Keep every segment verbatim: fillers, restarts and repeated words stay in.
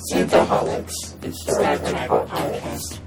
Synthaholics. It's the Red Tribal Podcast.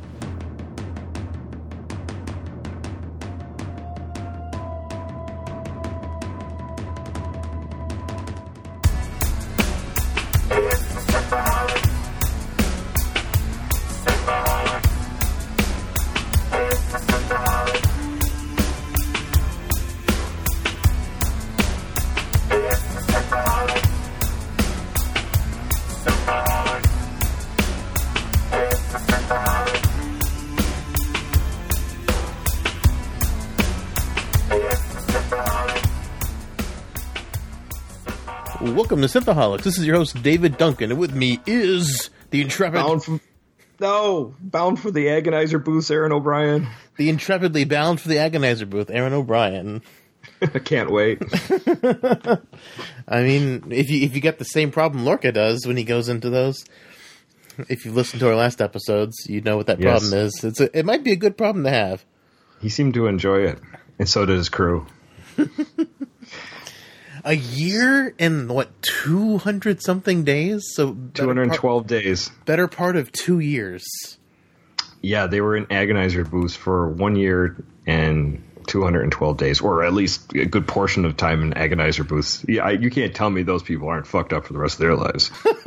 Welcome to Synthaholics. This is your host, David Duncan, and with me is the intrepid... Bound from, no, bound for the Agonizer booth, Aaron O'Brien. The intrepidly bound for the Agonizer booth, Aaron O'Brien. I can't wait. I mean, if you if you get the same problem Lorca does when he goes into those, if you've listened to our last episodes, you know what that Yes. problem is. It's a, it might be a good problem to have. He seemed to enjoy it, and so did his crew. A year and, what, two hundred something days? So two hundred twelve part, days. Better part of two years. Yeah, they were in Agonizer booths for one year and two hundred twelve days, or at least a good portion of time in Agonizer booths. Yeah, I, you can't tell me those people aren't fucked up for the rest of their lives.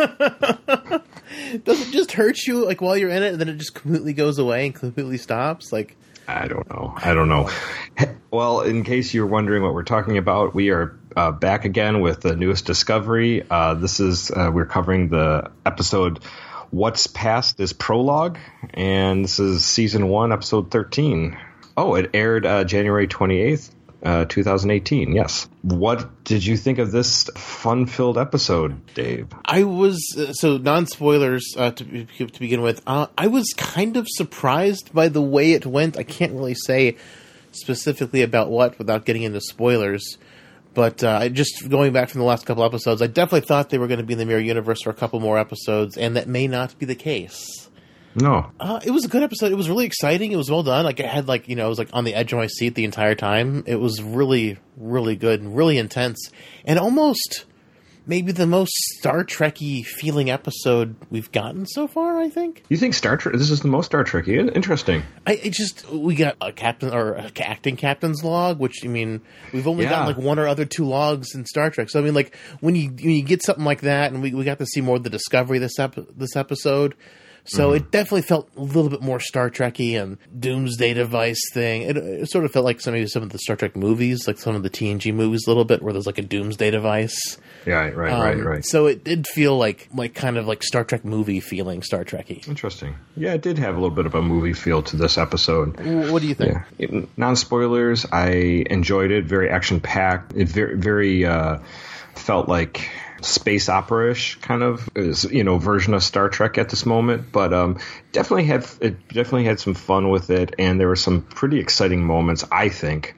Does it just hurt you, like, while you're in it, and then it just completely goes away and completely stops? Like, I don't know. I don't know. Well, in case you're wondering what we're talking about, we are uh, back again with the newest discovery. Uh, this is, uh, we're covering the episode What's Past is Prologue, and this is season one, episode thirteen. Oh, it aired uh, January twenty-eighth, uh, twenty eighteen, yes. What did you think of this fun-filled episode, Dave? I was, uh, so non-spoilers uh, to, to begin with, uh, I was kind of surprised by the way it went. I can't really say specifically about what without getting into spoilers, but uh, just going back from the last couple episodes, I definitely thought they were going to be in the Mirror Universe for a couple more episodes, and that may not be the case. No. Uh, it was a good episode. It was really exciting. It was well done. Like, it had, like, you know, I was like on the edge of my seat the entire time. It was really, really good and really intense, and almost maybe the most Star Trek-y feeling episode we've gotten so far, I think. You think Star Trek? This is the most Star Trek-y? Interesting. I it just we got a captain or a acting captain's log, which, I mean, we've only Yeah. gotten like one or other two logs in Star Trek. So I mean, like, when you when you get something like that, and we we got to see more of the Discovery this ep- this episode. So mm-hmm. It definitely felt a little bit more Star Trek-y and Doomsday Device thing. It, it sort of felt like some maybe some of the Star Trek movies, like some of the T N G movies a little bit, where there's like a Doomsday Device. Yeah, right, um, right, right. So it did feel like like kind of like Star Trek movie feeling Star Trek-y. Interesting. Yeah, it did have a little bit of a movie feel to this episode. What do you think? Yeah. Non-spoilers, I enjoyed it. Very action-packed. It very, very uh, felt like space opera-ish kind of, is, you know, version of Star Trek at this moment, but um, definitely had it definitely had some fun with it, and there were some pretty exciting moments, I think,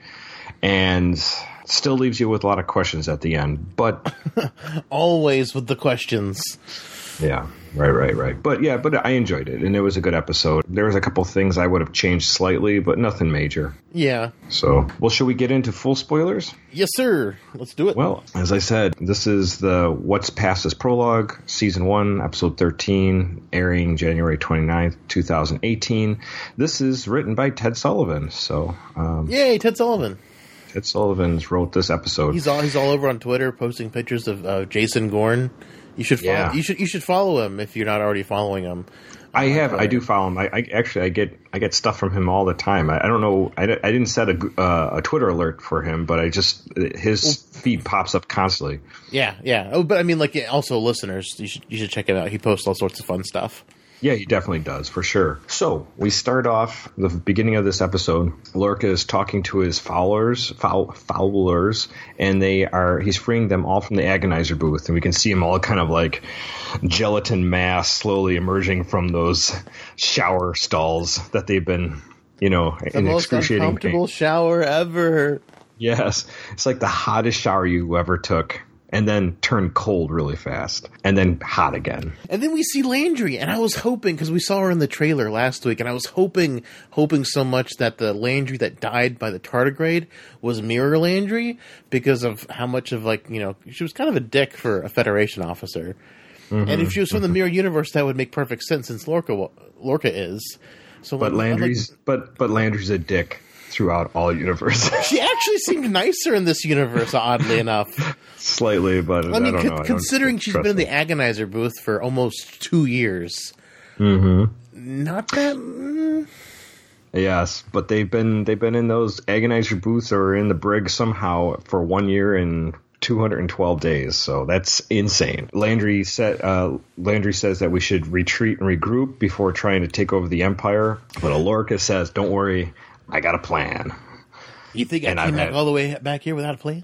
and still leaves you with a lot of questions at the end. But always with the questions. Yeah, right, right, right. But yeah, but I enjoyed it, and it was a good episode. There was a couple things I would have changed slightly, but nothing major. Yeah. So, well, should we get into full spoilers? Yes, sir. Let's do it. Well, as I said, this is the What's Past is Prologue, Season one, Episode thirteen, airing January twenty-ninth, twenty eighteen. This is written by Ted Sullivan, so... Um, Yay, Ted Sullivan. Ted Sullivan wrote this episode. He's all he's all over on Twitter posting pictures of uh, Jason Gorn. You should follow, yeah. you should you should follow him if you're not already following him. I have. Uh, I do follow him. I, I actually I get I get stuff from him all the time. I, I don't know. I, I didn't set a uh, a Twitter alert for him, but I just his well, feed pops up constantly. Yeah, yeah. Oh, but I mean, like, also listeners, you should you should check it out. He posts all sorts of fun stuff. Yeah, he definitely does, for sure. So, we start off, the beginning of this episode, Lorca is talking to his followers, foul, foulers, and they are, he's freeing them all from the Agonizer booth, and we can see them all kind of like gelatin mass slowly emerging from those shower stalls that they've been, you know, the in most excruciating uncomfortable pain. shower ever. Yes, it's like the hottest shower you ever took. And then turn cold really fast. And then hot again. And then we see Landry. And I was hoping, because we saw her in the trailer last week, and I was hoping, hoping so much that the Landry that died by the tardigrade was Mirror Landry, because of how much of, like, you know, she was kind of a dick for a Federation officer. Mm-hmm, and if she was from mm-hmm. the mirror universe, that would make perfect sense since Lorca Lorca is. So, but Landry's like, but but Landry's a dick throughout all universes. She actually seemed nicer in this universe, oddly enough. Slightly, but I, mean, I don't con- know. considering she's been in the Agonizer booth for almost two years, mm-hmm. not that. Mm. Yes, but they've been they've been in those Agonizer booths or in the brig somehow for one year and two hundred twelve days. So that's insane. Landry said uh, Landry says that we should retreat and regroup before trying to take over the Empire. But Lorca says, "Don't worry, I got a plan." You think I and came I've back had, all the way back here without a plan?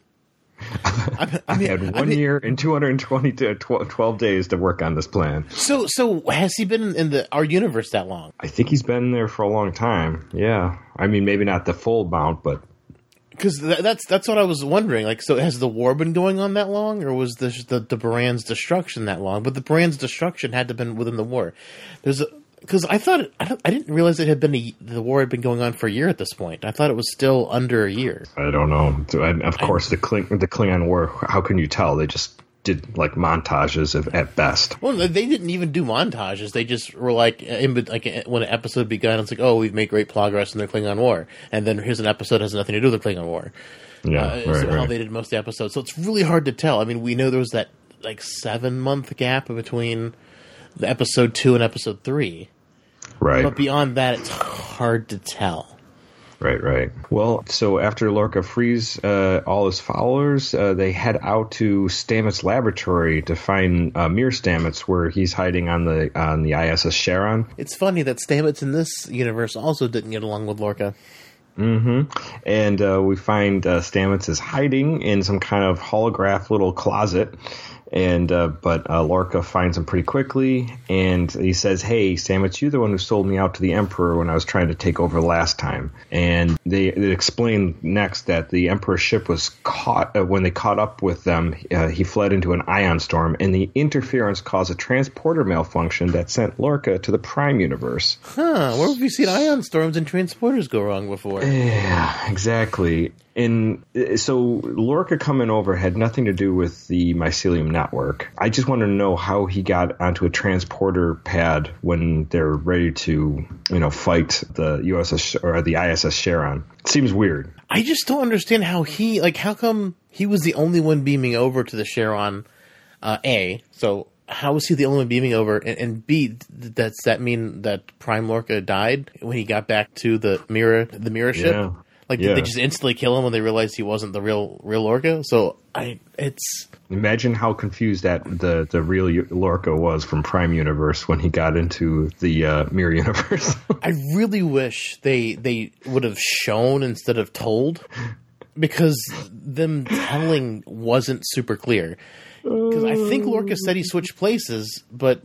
I, I, mean, I had one I mean, year and two hundred twenty to twelve days to work on this plan. So, so has he been in the our universe that long? I think he's been there for a long time. Yeah, I mean, maybe not the full amount, but because th- that's that's what I was wondering. Like, so has the war been going on that long, or was this the the Baran's destruction that long? But the Baran's destruction had to have been within the war. There's a Because I thought it, I, don't, I didn't realize it had been a, the war had been going on for a year at this point. I thought it was still under a year. I don't know. Of course, I, the Kling, the Klingon War. How can you tell? They just did like montages of, at best. Well, they didn't even do montages. They just were like, in, like when an episode began, it's like, oh, we've made great progress in the Klingon War, and then here's an episode that has nothing to do with the Klingon War. Yeah, uh, right, so right. How they did most of the episodes. So it's really hard to tell. I mean, we know there was that like seven month gap between the episode two and episode three. Right. But beyond that, it's hard to tell. Right, right. Well, so after Lorca frees uh, all his followers, uh, they head out to Stamets' laboratory to find uh, Mir Stamets, where he's hiding on the on the I S S Charon. It's funny that Stamets in this universe also didn't get along with Lorca. Mm-hmm. And uh, we find uh, Stamets is hiding in some kind of holograph little closet. And uh, but uh, Lorca finds him pretty quickly, and he says, "Hey, Stamets, you're the one who sold me out to the Emperor when I was trying to take over last time." And they, they explain next that the Emperor's ship was caught uh, when they caught up with them. Uh, he fled into an ion storm, and the interference caused a transporter malfunction that sent Lorca to the Prime universe. Huh? Where have you seen ion storms and transporters go wrong before? Yeah, exactly. And so Lorca coming over had nothing to do with the mycelium network. I just want to know how he got onto a transporter pad when they're ready to, you know, fight the U S S or the I S S Charon. It seems weird. I just don't understand how he, like, how come he was the only one beaming over to the Charon, uh, A, so how was he the only one beaming over? And, and B, does that mean that Prime Lorca died when he got back to the mirror, the mirror ship? Yeah. Like, yeah. did they just instantly kill him when they realized he wasn't the real real Lorca? So, I it's... Imagine how confused that the, the real Lorca was from Prime Universe when he got into the uh, Mirror Universe. I really wish they they would have shown instead of told, because them telling wasn't super clear. Because I think Lorca said he switched places, but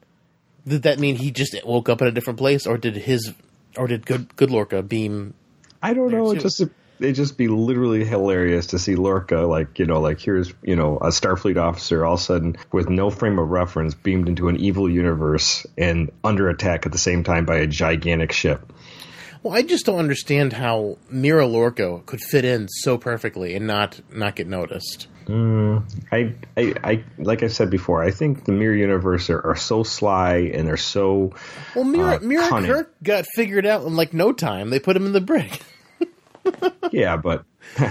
did that mean he just woke up in a different place, or did his or did good good Lorca beam... I don't know. It just it'd just be literally hilarious to see Lorca, like, you know, like here's, you know, a Starfleet officer all of a sudden with no frame of reference beamed into an evil universe and under attack at the same time by a gigantic ship. Well, I just don't understand how Mira Lorca could fit in so perfectly and not not get noticed. Mm, I, I, I, like I said before, I think the Mirror Universe are, are so sly and they're so well. Mira, uh, Mira cunning. Kirk got figured out in like no time. They put him in the brig. Yeah, but I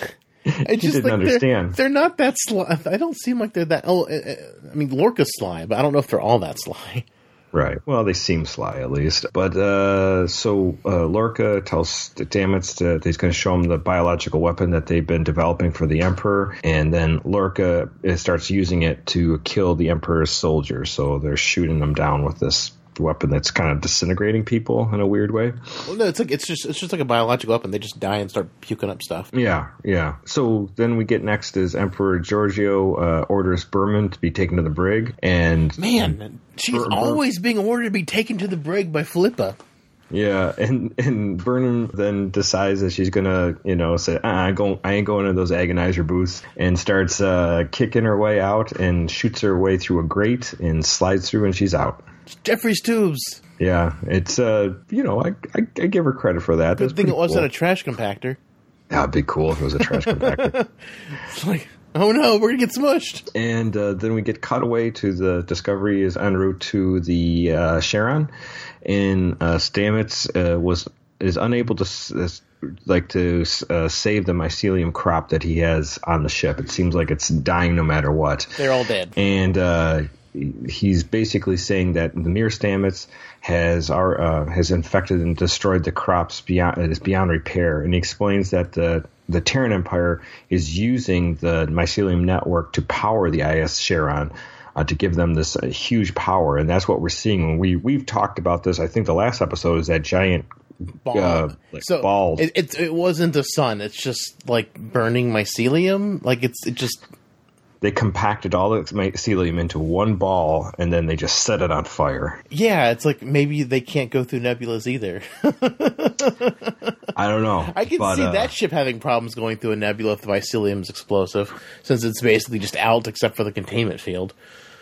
you just didn't like, understand. They're, they're not that sly. I don't seem like they're that. Oh, I mean, Lorca's sly, but I don't know if they're all that sly. Right. Well, they seem sly, at least. But uh, so uh, Lorca tells Stamets that he's going to show him the biological weapon that they've been developing for the Emperor. And then Lorca starts using it to kill the Emperor's soldiers. So they're shooting them down with this weapon that's kind of disintegrating people in a weird way. Well, no, it's like it's just it's just like a biological weapon. They just die and start puking up stuff. Yeah, yeah. So then we get next is Emperor Giorgio uh, orders Berman to be taken to the brig, and man, she's Ber- always being ordered to be taken to the brig by Philippa. Yeah, and and Burnham then decides that she's gonna, you know, say, ah, I go, I ain't going to those agonizer booths, and starts uh, kicking her way out and shoots her way through a grate and slides through, and she's out. Jeffrey's tubes. Yeah, it's uh, you know, I, I I give her credit for that. Good That's thing it wasn't cool. a trash compactor. That'd be cool if it was a trash compactor. It's like, Oh no, we're gonna get smushed. And uh, then we get cut away to the Discovery is en route to the uh, Charon, and uh, Stamets uh, was is unable to uh, like to uh, save the mycelium crop that he has on the ship. It seems like it's dying no matter what. They're all dead. And uh, he's basically saying that the Mir Stamets has our uh, has infected and destroyed the crops beyond it is beyond repair. And he explains that the the Terran Empire is using the mycelium network to power the I S Charon, uh, to give them this uh, huge power. And that's what we're seeing. When we, we've talked about this, I think the last episode is that giant ball. Uh, like so balls. It, it, it wasn't the sun. It's just like burning mycelium. Like it's it just... They compacted all the mycelium into one ball, and then they just set it on fire. Yeah, it's like maybe they can't go through nebulas either. I don't know. I can but, see uh, that ship having problems going through a nebula if the mycelium's explosive, since it's basically just out except for the containment field.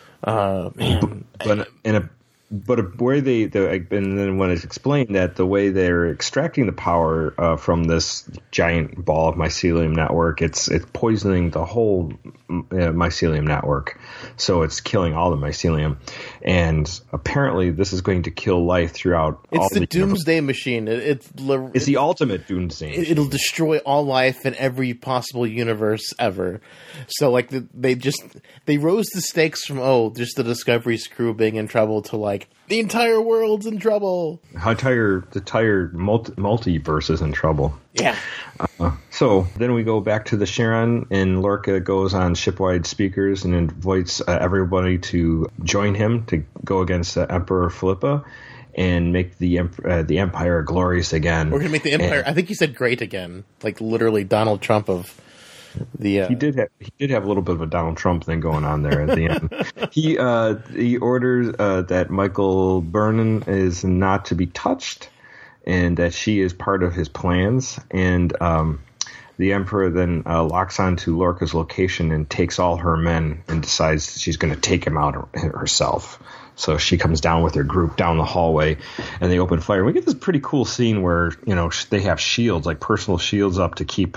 Uh, man. But in a But where they, the, and then when it's explained that the way they're extracting the power uh, from this giant ball of mycelium network, it's it's poisoning the whole uh, mycelium network, so it's killing all the mycelium, and apparently this is going to kill life throughout. It's all the, the doomsday universe. machine. It, it's It's, it's the ultimate doomsday. It, it'll destroy all life in every possible universe ever. So like the, they just they rose the stakes from oh just the Discovery's crew being in trouble to like the entire world's in trouble. How entire the entire multi, multiverse is in trouble. Yeah. Uh, so then we go back to the Charon, and Lorca goes on shipwide speakers and invites uh, everybody to join him to go against uh, Emperor Philippa and make the uh, the Empire glorious again. We're gonna make the Empire. And, I think he said great again, like literally Donald Trump of. The, uh, he did have he did have a little bit of a Donald Trump thing going on there at the end. He uh, he orders uh, that Michael Burnham is not to be touched, and that she is part of his plans. And um, the Emperor then uh, locks onto Lorca's location and takes all her men and decides she's going to take him out herself. So she comes down with her group down the hallway, and they open fire. We get this pretty cool scene where you know they have shields, like personal shields, up to keep.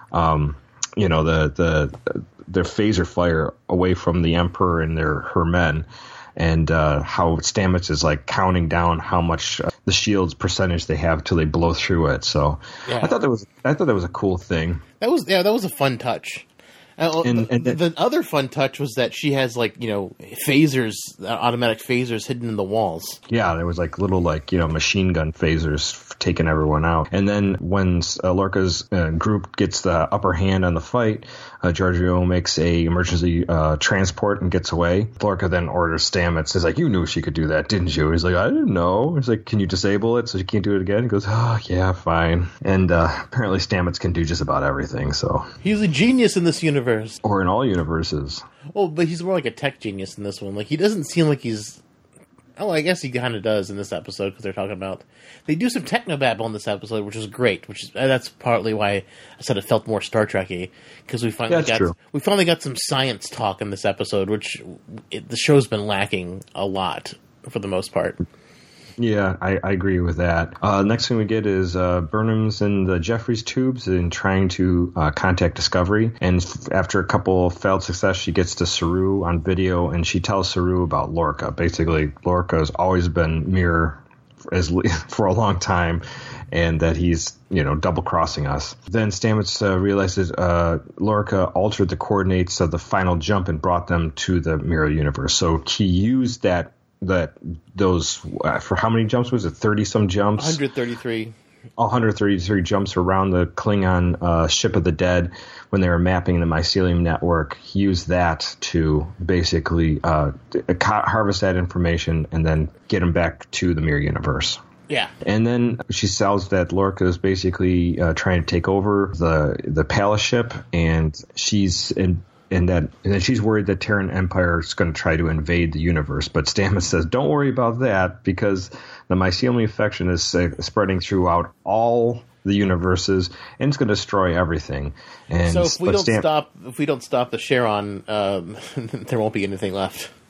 Um, you know, the, the, their phaser fire away from the Emperor and their, her men, and, uh, how Stamets is like counting down how much uh, the shield's percentage they have till they blow through it. So yeah. I thought that was, I thought that was a cool thing. That was, yeah, that was a fun touch. Uh, and, and the, the other fun touch was that she has like, you know, phasers, uh, automatic phasers hidden in the walls. Yeah, there was like little like, you know, machine gun phasers taking everyone out. And then when uh, Lorca's uh, group gets the upper hand on the fight, uh, Giorgio makes a emergency uh, transport and gets away. Lorca then orders Stamets. He's like, you knew she could do that, didn't you? He's like, I didn't know. He's like, can you disable it so she can't do it again? He goes, oh, yeah, fine. And uh, apparently Stamets can do just about everything. So he's a genius in this universe. Or in all universes. Well, but he's more like a tech genius in this one. Like, he doesn't seem like he's... Oh, I guess he kind of does in this episode, because they're talking about... They do some technobabble in this episode, which is great. Which is That's partly why I said it felt more Star Trek-y, because we finally That's got true. we finally got some science talk in this episode, which it, the show's been lacking a lot, for the most part. Yeah, I, I agree with that. Uh, next thing we get is uh, Burnham's in the Jeffries tubes and trying to uh, contact Discovery. And f- after a couple of failed success, she gets to Saru on video, and she tells Saru about Lorca. Basically, Lorca has always been Mir as for a long time, and that he's, you know, double-crossing us. Then Stamets uh, realizes uh, Lorca altered the coordinates of the final jump and brought them to the Mirror universe. So he used that that those uh, for how many jumps was it? thirty some jumps. one hundred thirty-three. one hundred thirty-three jumps around the Klingon uh, ship of the dead when they were mapping the mycelium network. He used that to basically uh, harvest that information and then get them back to the Mirror universe. Yeah. And then she sells that Lorca is basically uh, trying to take over the the Palace ship, and she's in. And that, and then she's worried that Terran Empire is going to try to invade the universe. But Stamets says, don't worry about that, because the mycelium infection is uh, spreading throughout all the universes, and it's going to destroy everything. And so if we don't Stam- stop, if we don't stop the Charon, um, there won't be anything left.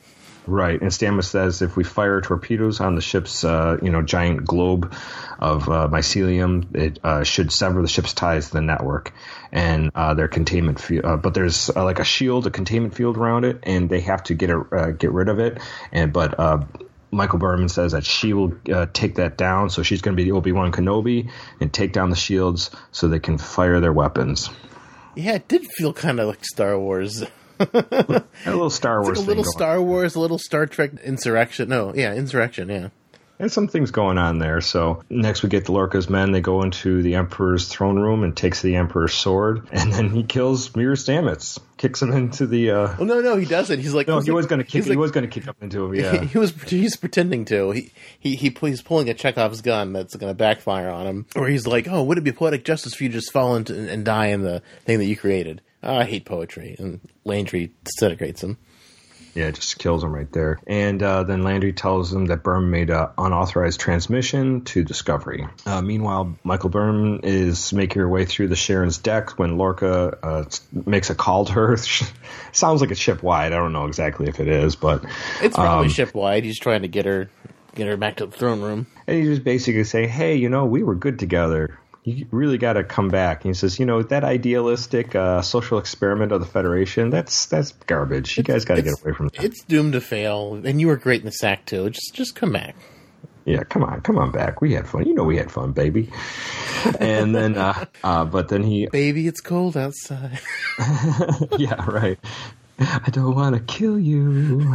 Right, and Stamets says if we fire torpedoes on the ship's, uh, you know, giant globe of uh, mycelium, it uh, should sever the ship's ties to the network and uh, their containment field. Uh, but there's uh, like a shield, a containment field around it, and they have to get a, uh, get rid of it. And but uh, Michael Berman says that she will uh, take that down, so she's going to be the Obi-Wan Kenobi and take down the shields so they can fire their weapons. Yeah, it did feel kind of like Star Wars. A little Star Wars. It's like a little thing Star Wars, a little Star Trek Insurrection. No, yeah, Insurrection, yeah. There's some things going on there. So next we get Lorca's men. They go into the Emperor's throne room and takes the Emperor's sword. And then he kills Mir Stamets. Kicks him into the... Uh... Oh, no, no, he doesn't. He's like... No, he's he like, was going to kick He like, was going to kick up into him, yeah. He, he was he's pretending to. He, he, he He's pulling a Chekhov's gun that's going to backfire on him. Or he's like, oh, would it be poetic justice for you to just fall into and die in the thing that you created? Oh, I hate poetry. And Landry disintegrates him. Yeah, just kills him right there. And uh, then Landry tells him that Burnham made an unauthorized transmission to Discovery. Uh, meanwhile, Michael Burnham is making her way through the Sharon's deck when Lorca uh, makes a call to her. Sounds like it's ship-wide. I don't know exactly if it is, but... It's probably um, ship-wide. He's trying to get her get her back to the throne room. And he's just basically saying, hey, you know, we were good together. You really got to come back. And he says, you know, that idealistic uh, social experiment of the Federation, that's that's garbage. You It's- guys got to get it's- away from that. It's doomed to fail, and you were great in the sack, too. Just just come back. Yeah, come on, come on back. We had fun. You know we had fun, baby. And then, uh, uh, but then he, Baby, it's cold outside. yeah, right. I don't want to kill you.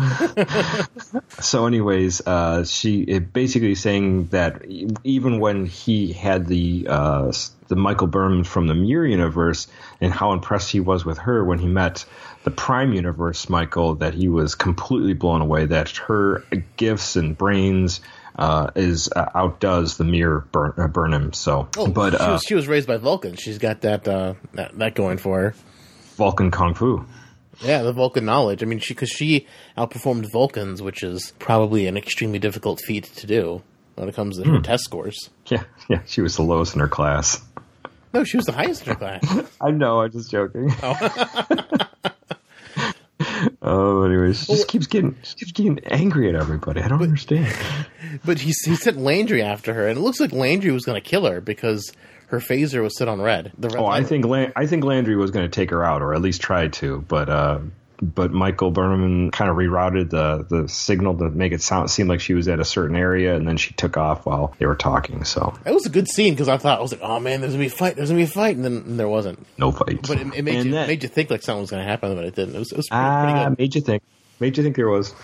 So anyways, uh, she it basically saying that even when he had the uh, the Michael Burnham from the Mir universe and how impressed he was with her when he met the Prime universe Michael, that he was completely blown away that her gifts and brains uh, is uh, outdoes the Mir Burn, uh, Burnham. So, Oh, but she, uh, was, she was raised by Vulcan. She's got that, uh, that that going for her. Vulcan Kung Fu. Yeah, the Vulcan knowledge. I mean, she because she outperformed Vulcans, which is probably an extremely difficult feat to do when it comes to her test scores. Yeah, yeah, she was the lowest in her class. No, she was the highest in her class. I know, I'm just joking. Oh. Oh, anyways, she just keeps getting she keeps getting angry at everybody. I don't understand. But he, he sent Landry after her, and it looks like Landry was going to kill her because her phaser was set on red. The red Oh, I light. think Lan- I think Landry was going to take her out, or at least try to, but uh, but Michael Burnham kind of rerouted the the signal to make it sound seem like she was at a certain area, and then she took off while they were talking. So It was a good scene because I thought I was like, "Oh man, there's gonna be a fight. There's gonna be a fight," and then and there wasn't. no fight. But it, it made And you then- made you think like something was gonna happen, but it didn't. It was, it was pretty, pretty Ah, good. made you think. Made you think there was.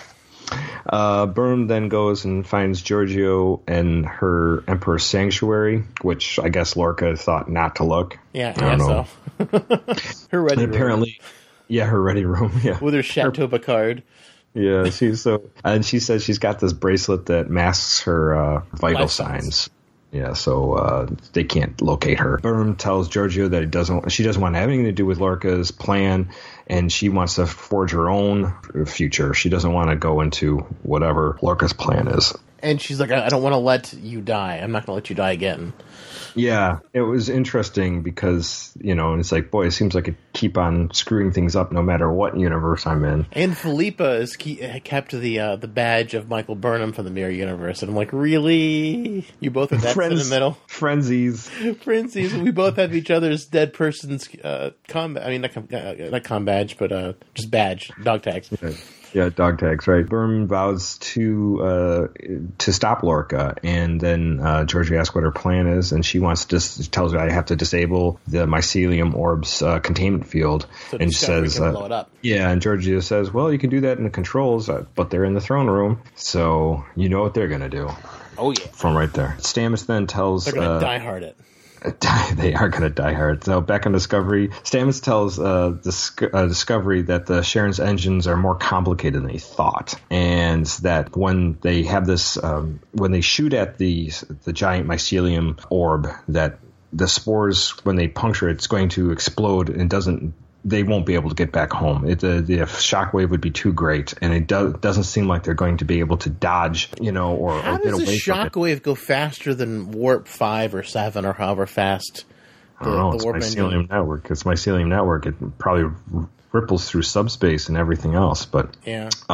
Uh, Burnham then goes and finds Giorgio and her Emperor's Sanctuary, which I guess Lorca thought not to look. Yeah, I yeah. don't know. So her ready And room apparently, yeah, her ready room. Yeah, with her Chateau Picard. yeah. She's so, and she says she's got this bracelet that masks her uh, vital Life signs. signs. Yeah, so uh, they can't locate her. Burnham tells Giorgio that it doesn't. She doesn't want to have anything to do with Lorca's plan, and she wants to forge her own future. She doesn't want to go into whatever Lorca's plan is. And she's like, I, I don't want to let you die. I'm not going to let you die again. Yeah, it was interesting because, you know, it's like, boy, it seems like it keep on screwing things up no matter what universe I'm in. And Philippa is key, kept the uh, the badge of Michael Burnham from the Mirror Universe. And I'm like, really? You both have that in the middle? Frenzies. Frenzies. We both have each other's dead person's uh, com. I mean, not com, uh, not com badge, but uh, just badge, dog tags. Yeah, dog tags, right. Burnham vows to uh, to stop Lorca, and then uh, Georgie asks what her plan is, and she wants to dis- tells her I have to disable the mycelium orb's uh, containment field, So and she Discovery says, can uh, blow it up. yeah, and Georgia says, well, you can do that in the controls, uh, but they're in the throne room, so you know what they're gonna do Oh yeah, from right there. Stamets then tells they're gonna uh, die hard it. they are going to die hard. So back on Discovery, Stamets tells uh, Dis- uh, Discovery that the Sharon's engines are more complicated than they thought, and that when they have this, um, when they shoot at the the giant mycelium orb, that the spores, when they puncture it, it's going to explode and doesn't. They won't be able to get back home. It, the, the shockwave would be too great, and it do, doesn't seem like they're going to be able to dodge, you know, or, How or get does away a from it. shockwave go faster than warp five or seven or however fast I don't know. the, It's the warp mycelium engine? network. It's mycelium network. It probably r- ripples through subspace and everything else. But Yeah. um,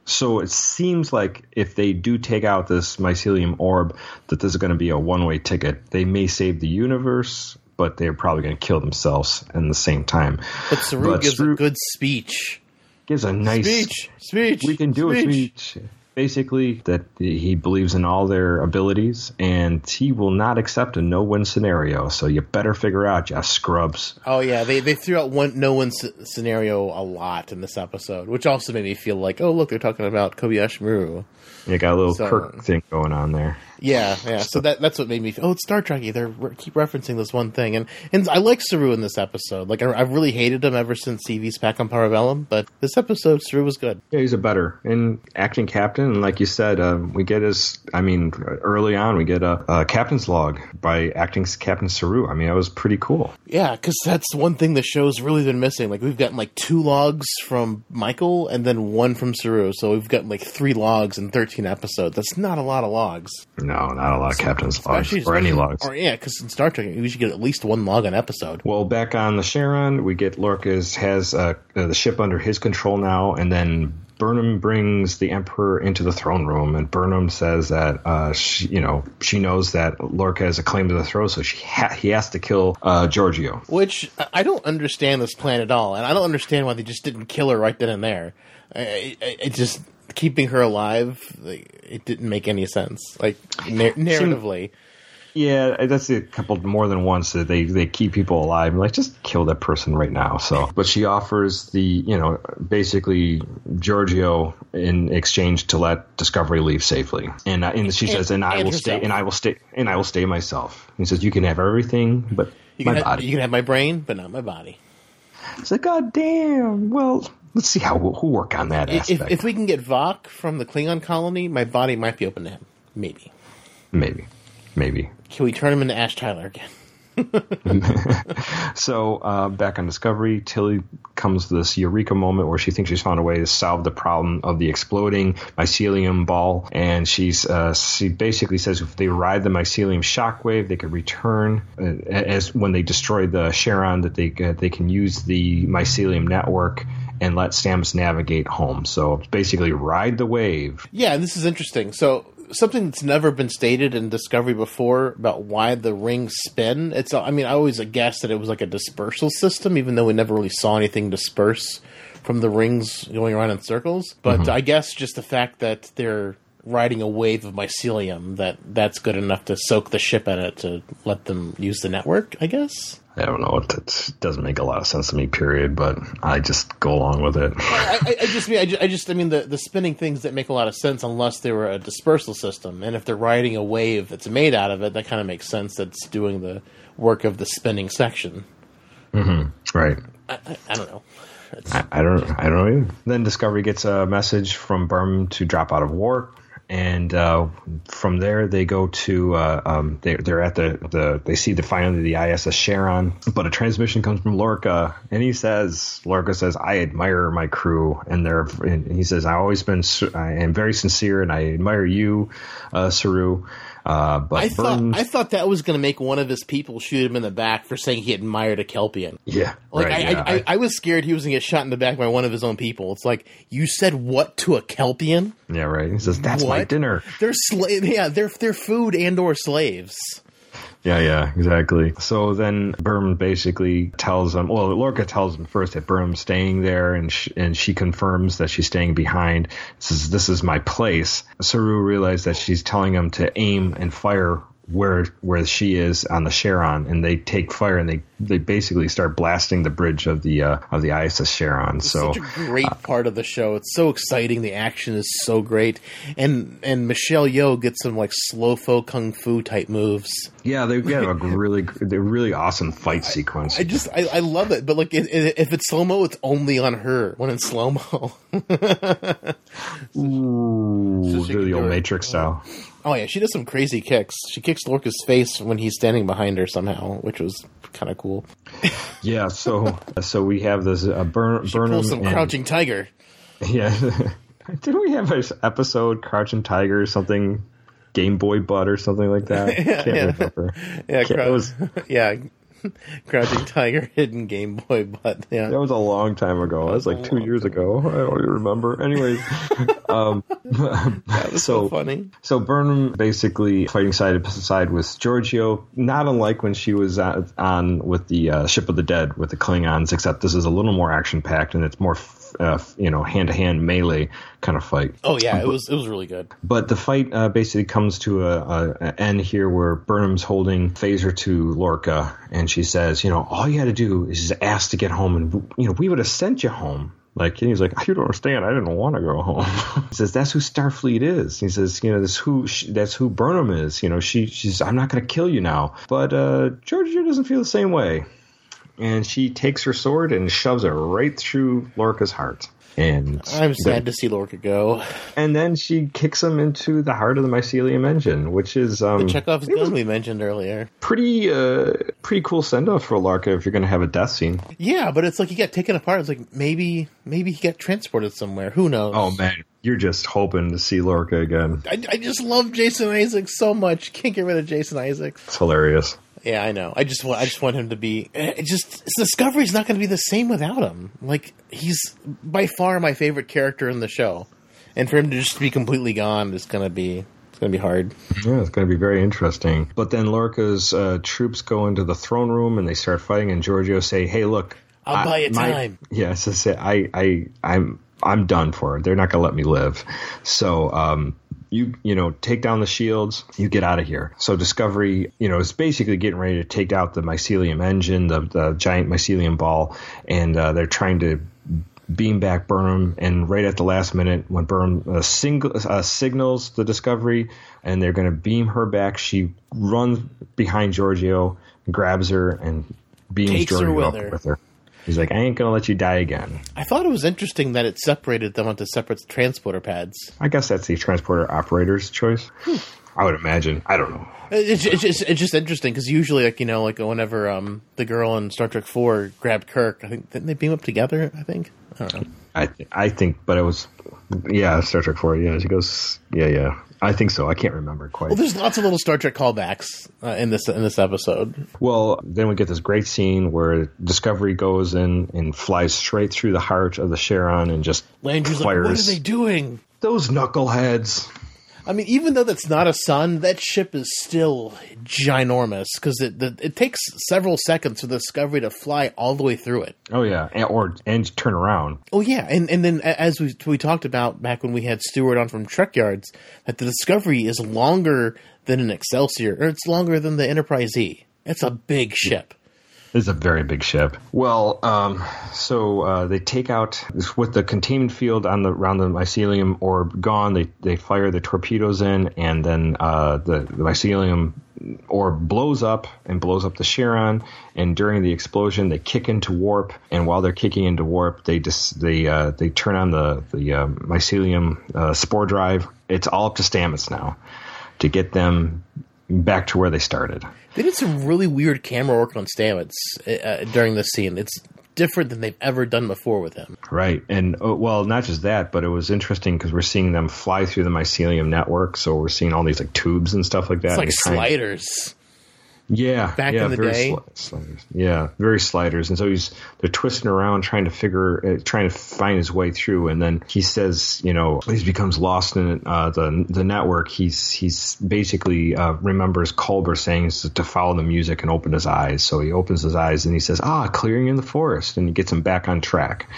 So it seems like if they do take out this mycelium orb, that this is going to be a one-way ticket. They may save the universe, but they're probably going to kill themselves in the same time. But Saru but gives Saru a good speech. Gives a nice speech. Speech. We can do speech. a speech. Basically, that he believes in all their abilities, and he will not accept a no-win scenario. So you better figure out, you scrubs. Oh yeah, they they threw out one no-win s- scenario a lot in this episode, which also made me feel like, oh look, they're talking about Kobayashi Maru. You got a little So- Kirk thing going on there. Yeah, yeah. So that that's what made me feel. Oh, it's Star Trek. They're re- keep referencing this one thing, and and I like Saru in this episode. Like I, I've really hated him ever since C V's Pac on Parabellum, but this episode Saru was good. Yeah, he's a better and acting captain. And like you said, uh, we get his. I mean, early on, we get a, a captain's log by acting Captain Saru. I mean, that was pretty cool. Yeah, because that's one thing the show's really been missing. Like we've gotten like two logs from Michael and then one from Saru, so we've gotten like three logs in thirteen episodes. That's not a lot of logs. No, not a lot of captain's logs Especially- or any logs. Or yeah, because in Star Trek we should get at least one log an episode. Well, back on the Charon, we get Lorca's has uh, the ship under his control now, and then Burnham brings the Emperor into the throne room, and Burnham says that uh, she, you know, she knows that Lorca has a claim to the throne, so she ha- he has to kill uh, Giorgio. Which I- I don't understand this plan at all, and I don't understand why they just didn't kill her right then and there. It, it, it just keeping her alive, like, it didn't make any sense, like na- narratively. Yeah, that's a couple more than once that they, they keep people alive. Like, just kill that person right now. So, but she offers the, you know, basically Giorgio in exchange to let Discovery leave safely. And uh, and she And- says, and I and will herself. stay, and I will stay, and I will stay myself. He says, you can have everything, but You my can, have, body. you can have my brain, but not my body. It's like, God damn. Well, let's see how we'll, we'll work on that If, aspect. if we can get Vok from the Klingon colony, my body might be open to him. Maybe. Maybe, maybe. Can we turn him into Ash Tyler again? So uh, back on Discovery, Tilly comes to this eureka moment where she thinks she's found a way to solve the problem of the exploding mycelium ball, and she's uh, she basically says if they ride the mycelium shockwave, they could return uh, as when they destroy the Charon, that they uh, they can use the mycelium network and let Stamets navigate home. So basically, ride the wave. Yeah, and this is interesting. So something that's never been stated in Discovery before about why the rings spin. It's I mean, I always guessed that it was like a dispersal system, even though we never really saw anything disperse from the rings going around in circles. But Mm-hmm. I guess just the fact that they're riding a wave of mycelium, that that's good enough to soak the ship in it to let them use the network, I guess. I don't know. It, it doesn't make a lot of sense to me, period, but I just go along with it. I, I, I just mean, I just, I just, I mean, the, the spinning things that make a lot of sense unless they were a dispersal system, and if they're riding a wave that's made out of it, that kind of makes sense. That's doing the work of the spinning section. Mm-hmm. Right. I, I, I don't know. It's, I, I don't. I don't know either. Then Discovery gets a message from Burnham to drop out of warp, and uh, from there they go to. Uh, um, they, they're at the, the. They see the finally the I S S Charon, but a transmission comes from Lorca, and he says, Lorca says, "I admire my crew," and they're. And he says, "I've always been. I am very sincere, and I admire you, uh, Saru." Uh, but I thought Burnham, I thought that was going to make one of his people shoot him in the back for saying he admired a Kelpian. yeah, Like right, I, yeah, I, I, I was scared he was going to get shot in the back by one of his own people. It's like, you said what to a Kelpian? yeah, right. He says, "That's my What? dinner." They're slave. Yeah, they're they're food and or slaves. Yeah, yeah, exactly. So then Burnham basically tells him, well, Lorca tells him first that Burnham's staying there, and sh- and she confirms that she's staying behind. Says, "This is my place." Saru realizes that she's telling him to aim and fire where where she is on the Charon, and they take fire, and they, they basically start blasting the bridge of the uh, of the I S S Charon. So Such a great part of the show. It's so exciting. The action is so great, and and Michelle Yeoh gets some like slow-fo kung fu type moves. yeah, they get a really they're really awesome fight sequence. I just I, I love it, but like it, it, if it's slow mo, it's only on her when it's slow mo. Ooh, So she the can old do it. Matrix style. Oh yeah, she does some crazy kicks. She kicks Lorca's face when he's standing behind her somehow, which was kind of cool. Yeah, so so we have this uh, Burn, She Burnham pulls some and- crouching tiger. Yeah. Didn't we have an episode, Crouching Tiger, or something, Game Boy Butt or something like that? Yeah, Can't yeah. remember. Yeah, Can't- crou- it was, yeah. Crouching Tiger, Hidden Game Boy, but yeah. That was a long time ago. That was like two years ago. I don't even remember. Anyways, um, That was so, so funny. So Burnham basically fighting side by side with Giorgio, not unlike when she was on, on with the uh, Ship of the Dead with the Klingons, except this is a little more action packed and it's more, uh, you know, hand to hand melee kind of fight. Oh yeah, it was it was really good. But the fight uh, basically comes to a, a, a end here where Burnham's holding phaser to Lorca, and she says, you know, all you had to do is just ask to get home, and you know, we would have sent you home. Like, and he's like, you don't understand. I didn't want to go home. He says, that's who Starfleet is. He says, you know, that's who she, that's who Burnham is. You know, she she's I'm not going to kill you now. But uh, Georgia doesn't feel the same way, and she takes her sword and shoves it right through Lorca's heart. And I'm sad the, to see Lorca go. And then she kicks him into the heart of the mycelium engine, which is um, The Chekhov's gun we mentioned earlier. Pretty, uh, pretty cool send off for Lorca if you're going to have a death scene. Yeah, but it's like he got taken apart. It's like maybe, maybe he got transported somewhere. Who knows? Oh man, you're just hoping to see Lorca again. I, I just love Jason Isaacs so much. Can't get rid of Jason Isaacs. It's hilarious. Yeah, I know. I just want. I just want him to be. It just Discovery's not going to be the same without him. Like, he's by far my favorite character in the show, and for him to just be completely gone is going to be. It's going to be hard. Yeah, it's going to be very interesting. But then Lorca's uh, troops go into the throne room and they start fighting. And Giorgio say, "Hey, look, I'll I, buy you my, time." Yeah, so say, I, I, I'm, I'm done for. They're not going to let me live. So, um. You you know, take down the shields, you get out of here. So Discovery, you know, is basically getting ready to take out the mycelium engine, the, the giant mycelium ball, and uh, they're trying to beam back Burnham. And right at the last minute, when Burnham uh, single, uh, signals the Discovery and they're going to beam her back, she runs behind Giorgio, grabs her, and beams Takes her Giorgio with up her. with her. He's like, I ain't going to let you die again. I thought it was interesting that it separated them onto separate transporter pads. I guess that's the transporter operator's choice. I would imagine. I don't know. It's, it's, just, it's just interesting because usually, like, you know, like whenever um, the girl in Star Trek four grabbed Kirk, I think didn't they beam up together? I think I don't know. I I think, but it was yeah, Star Trek four. Yeah, she goes. Yeah, yeah. I think so. I can't remember quite. Well, there's lots of little Star Trek callbacks uh, in this in this episode. Well, then we get this great scene where Discovery goes in and flies straight through the heart of the Charon and just Landry's fires. like, "What are they doing?" Those knuckleheads. I mean, even though that's not a sun, that ship is still ginormous because it the, it takes several seconds for the Discovery to fly all the way through it. Oh yeah, and, or and turn around. Oh yeah, and and then as we we talked about back when we had Stewart on from Trek Yards, that the Discovery is longer than an Excelsior, or it's longer than the Enterprise E. It's a big ship. It's a very big ship. Well, um, so uh, they take out with the containment field on the around the mycelium orb gone. They they fire the torpedoes in, and then uh, the, the mycelium orb blows up and blows up the Charon. And during the explosion, they kick into warp. And while they're kicking into warp, they just they uh, they turn on the the uh, mycelium uh, spore drive. It's all up to Stamets now to get them back to where they started. They did some really weird camera work on Stamets uh, during this scene. It's different than they've ever done before with him. Right. And, uh, well, not just that, but it was interesting because we're seeing them fly through the mycelium network. So we're seeing all these, like, tubes and stuff like that. It's like sliders. Yeah. Back yeah, in the very day. Sli- sliders. Yeah, very sliders. And so he's they're twisting around trying to figure, uh, trying to find his way through. And then he says, you know, he becomes lost in uh, the the network. He's he's basically uh, remembers Culber saying to follow the music and open his eyes. So he opens his eyes and he says, ah, clearing in the forest. And he gets him back on track.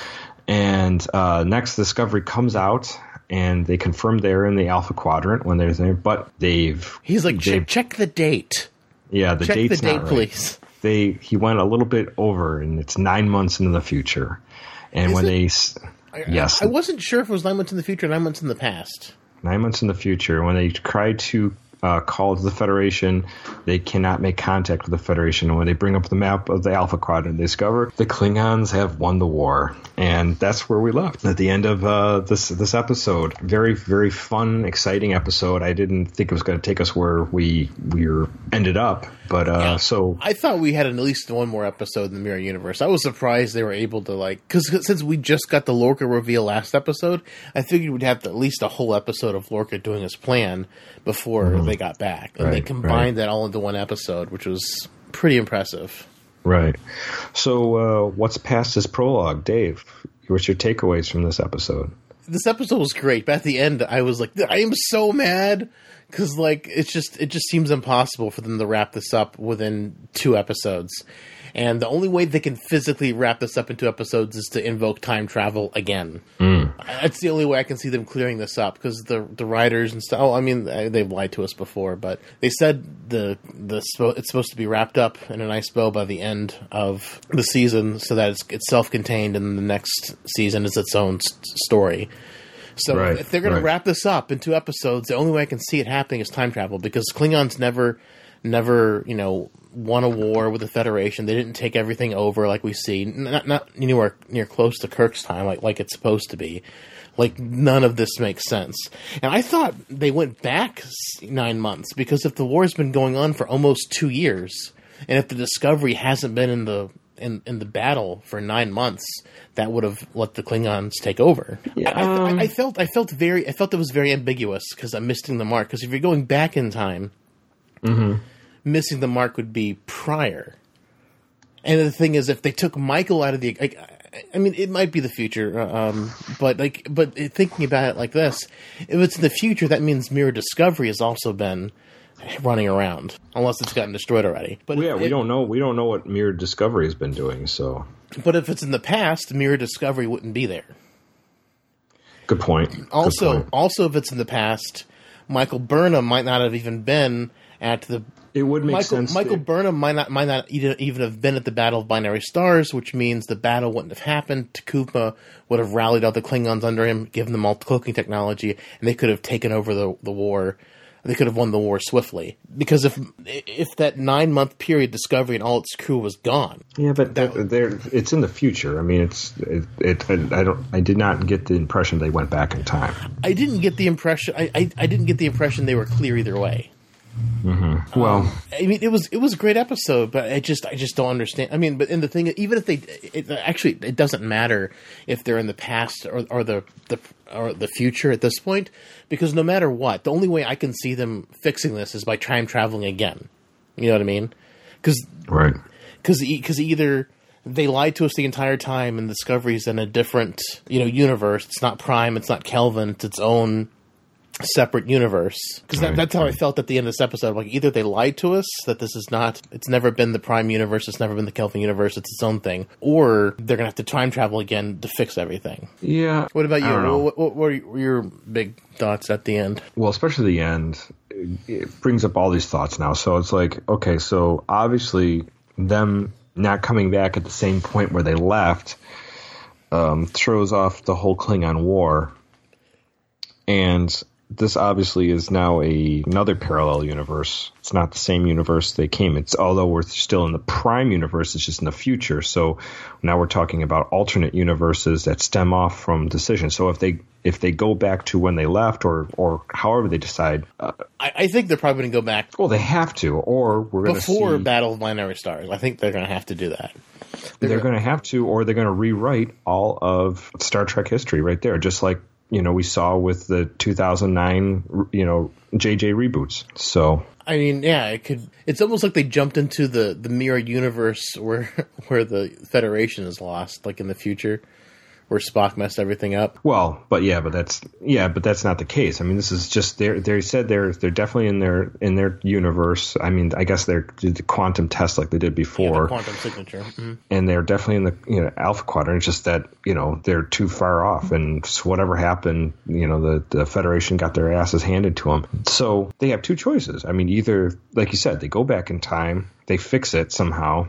And uh, next, Discovery comes out. And they confirm they're in the Alpha Quadrant when they're there, but they've He's like, they've, check, check the date. Yeah, the check date's the date, not right. please. They he went a little bit over, and it's nine months into the future. And Is when it? they, s- I, yes, I, I wasn't sure if it was nine months in the future or nine months in the past. nine months in the future, when they try to uh, call to the Federation, they cannot make contact with the Federation. And when they bring up the map of the Alpha Quadrant, they discover the Klingons have won the war. And that's where we left at the end of uh, this this episode. Very, very fun, exciting episode. I didn't think it was going to take us where we we were ended up. But uh, Yeah. so I thought we had at least one more episode in the Mirror Universe. I was surprised they were able to, like, because since we just got the Lorca reveal last episode, I figured we'd have to, at least a whole episode of Lorca doing his plan before Mhm. they got back. And Right, they combined right. that all into one episode, which was pretty impressive. Right. So, uh, what's past this prologue, Dave? What's your takeaways from this episode? This episode was great, but at the end, I was like, I am so mad because, like, it's just it just seems impossible for them to wrap this up within two episodes. And the only way they can physically wrap this up in two episodes is to invoke time travel again. Mm. That's the only way I can see them clearing this up, because the the writers and stuff. Oh, I mean, they've lied to us before, but they said the the it's supposed to be wrapped up in a nice bow by the end of the season, so that it's, it's self-contained, and the next season is its own s- story. So right, if they're going right. to wrap this up in two episodes, the only way I can see it happening is time travel, because Klingons never, never, you know, won a war with the Federation. They didn't take everything over like we see. Not not anywhere near close to Kirk's time, like like it's supposed to be. Like, none of this makes sense. And I thought they went back nine months, because if the war's been going on for almost two years, and if the Discovery hasn't been in the in, in the battle for nine months, that would have let the Klingons take over. Yeah, I, I, I felt I felt very I felt it was very ambiguous, because I'm missing the mark. Because if you're going back in time, mm-hmm. missing the mark would be prior. And the thing is, if they took Michael out of the, like, I mean, it might be the future, um, but like, but thinking about it like this, if it's in the future, that means Mirror Discovery has also been running around, unless it's gotten destroyed already. But well, yeah, it, we don't know. We don't know what Mirror Discovery has been doing. So, but if it's in the past, Mirror Discovery wouldn't be there. Good point. Also, Good point. also, if it's in the past, Michael Burnham might not have even been at the. It would make Michael, sense. Michael to, Burnham might not might not even have been at the Battle of Binary Stars, which means the battle wouldn't have happened. Takuma would have rallied all the Klingons under him, given them all cloaking technology, and they could have taken over the the war. They could have won the war swiftly, because if if that nine month period Discovery and all its crew was gone. Yeah, but that, they're, it's in the future. I mean, it's it, it. I don't. I did not get the impression they went back in time. I didn't get the impression. I I, I didn't get the impression they were clear either way. Mm-hmm. Well, um, I mean, it was it was a great episode, but I just I just don't understand. I mean, but in the thing, even if they, it, actually, it doesn't matter if they're in the past or, or the the or the future at this point, because no matter what, the only way I can see them fixing this is by time traveling again. You know what I mean? Because right, because because either they lied to us the entire time, and Discovery's in a different, you know, universe. It's not Prime. It's not Kelvin. It's its own separate universe, because that, right, that's how right. I felt at the end of this episode. Like, either they lied to us that this is not, it's never been the Prime universe, it's never been the Kelvin universe, it's its own thing, or they're gonna have to time travel again to fix everything. Yeah. What about you? I don't know. What, what were your big thoughts at the end? Well, especially the end, it brings up all these thoughts now. So it's like, okay, so obviously them not coming back at the same point where they left um, throws off the whole Klingon War, and this obviously is now a, another parallel universe. It's not the same universe they came. It's, although we're still in the Prime universe, it's just in the future. So now we're talking about alternate universes that stem off from decisions. So if they if they go back to when they left, or or however they decide, uh, I, I think they're probably going to go back. Well, they have to, or we're going to see before Battle of Binary Stars. I think they're going to have to do that. They're, they're going to have to, or they're going to rewrite all of Star Trek history right there, just like, you know, we saw with the two thousand nine, you know, J J reboots. So, I mean, yeah, it could. It's almost like they jumped into the, the mirror universe where where the Federation is lost, like in the future, where Spock messed everything up. Well, but yeah, but that's yeah, but that's not the case. I mean, this is just they they said they're they're definitely in their in their universe. I mean, I guess they're did the quantum test like they did before, yeah, the quantum signature, mm-hmm. and they're definitely in the you know Alpha Quadrant. It's just that you know they're too far off, and whatever happened, you know, the the Federation got their asses handed to them. So they have two choices. I mean, either like you said, they go back in time, they fix it somehow,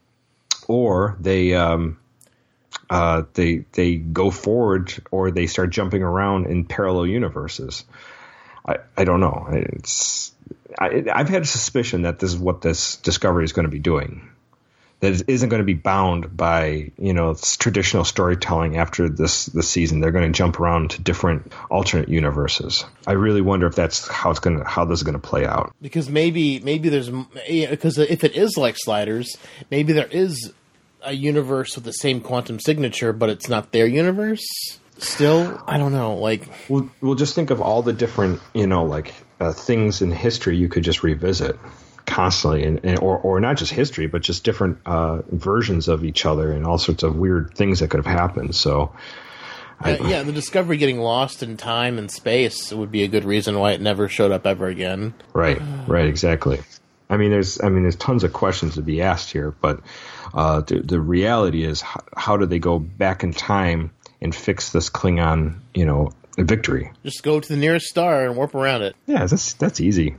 or they. Um, Uh, they they go forward, or they start jumping around in parallel universes. I, I don't know. It's I, I've had a suspicion that this is what this Discovery is going to be doing. That it isn't going to be bound by you know traditional storytelling after this this season. They're going to jump around to different alternate universes. I really wonder if that's how it's going to how this is going to play out. Because maybe maybe there's because if it is like Sliders, maybe there is a universe with the same quantum signature, but it's not their universe. Still, I don't know. Like, we'll, we'll just think of all the different, you know, like uh, things in history you could just revisit constantly, and, and or or not just history, but just different uh, versions of each other and all sorts of weird things that could have happened. So. Uh, yeah, the Discovery getting lost in time and space would be a good reason why it never showed up ever again. Right, right, exactly. I mean, there's, I mean, there's tons of questions to be asked here, but uh, the, the reality is, how, how do they go back in time and fix this Klingon, you know, victory? Just go to the nearest star and warp around it. Yeah, that's that's easy.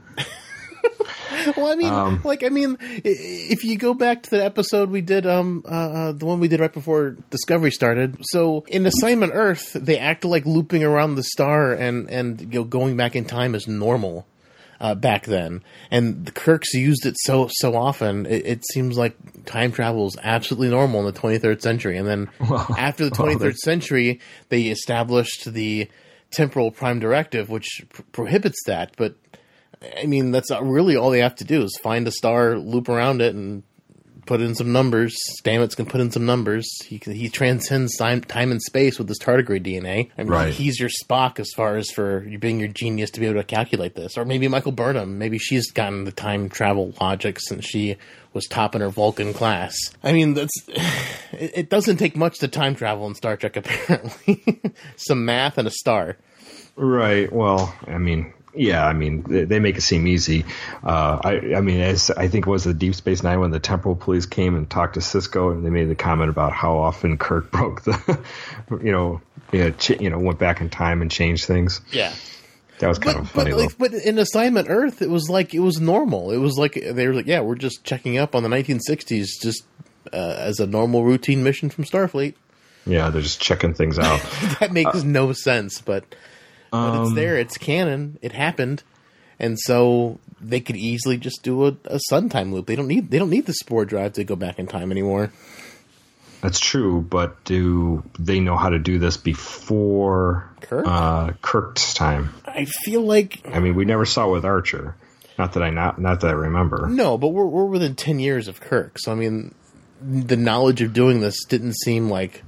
Well, I mean, um, like, I mean, if you go back to the episode we did, um, uh, the one we did right before Discovery started. So in Assignment Earth, they act like looping around the star and, and, you know, going back in time is normal, uh, back then. And the Kirks used it so, so often. It, it seems like time travel is absolutely normal in the twenty-third century. And then well, after the twenty-third well, century, they established the Temporal Prime Directive, which pr- prohibits that, but I mean, that's really all they have to do is find a star, loop around it, and put in some numbers. Stamets can put in some numbers. He he transcends time, time and space with his tardigrade D N A. I mean, right. He's your Spock as far as for you being your genius to be able to calculate this. Or maybe Michael Burnham. Maybe she's gotten the time travel logic since she was top in her Vulcan class. I mean, that's it, it doesn't take much to time travel in Star Trek, apparently. Some math and a star. Right. Well, I mean... Yeah, I mean, they, they make it seem easy. Uh, I, I mean, as I think it was the Deep Space Nine when the Temporal Police came and talked to Sisko, and they made the comment about how often Kirk broke the, you know, yeah, ch- you know, went back in time and changed things. Yeah, that was kind but, of funny. But, like, but in Assignment Earth, it was like it was normal. It was like they were like, yeah, we're just checking up on the nineteen sixties, just uh, as a normal routine mission from Starfleet. Yeah, they're just checking things out. That makes uh, no sense, but. But um, it's there. It's canon. It happened, and so they could easily just do a, a sun time loop. They don't need. They don't need the spore drive to go back in time anymore. That's true, but do they know how to do this before Kirk? Uh, Kirk's time? I feel like. I mean, we never saw it with Archer. Not that I not not that I remember. No, but we're we're within ten years of Kirk, so I mean, the knowledge of doing this didn't seem like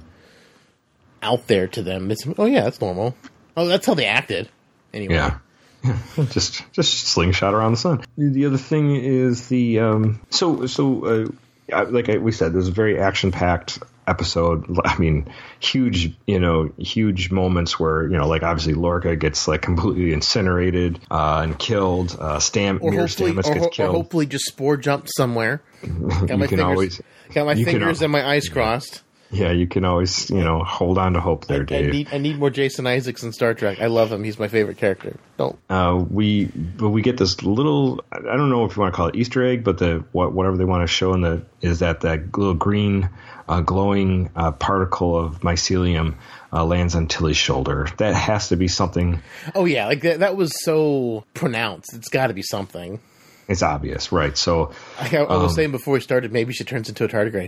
out there to them. It's oh yeah, that's normal. Oh, that's how they acted. Anyway. Yeah. just just slingshot around the sun. The other thing is the um, so so uh, like I, we said, there's a very action packed episode. I mean, huge you know huge moments where you know like obviously Lorca gets like completely incinerated uh, and killed. Uh, Stam or Mir hopefully, Stamets or, gets or killed. hopefully just spore jump somewhere. Got my you can fingers, always got my fingers can, and my eyes crossed. Yeah, you can always, you know, hold on to hope there, I, Dave. I need, I need more Jason Isaacs in Star Trek. I love him. He's my favorite character. Don't. Uh, we, but we get this little, I don't know if you want to call it Easter egg, but the what, whatever they want to show in the is that that little green, uh, glowing uh, particle of mycelium uh, lands on Tilly's shoulder. That has to be something. Oh yeah, like that. That was so pronounced. It's got to be something. It's obvious, right? So I, I was um, saying before we started, maybe she turns into a tardigrade.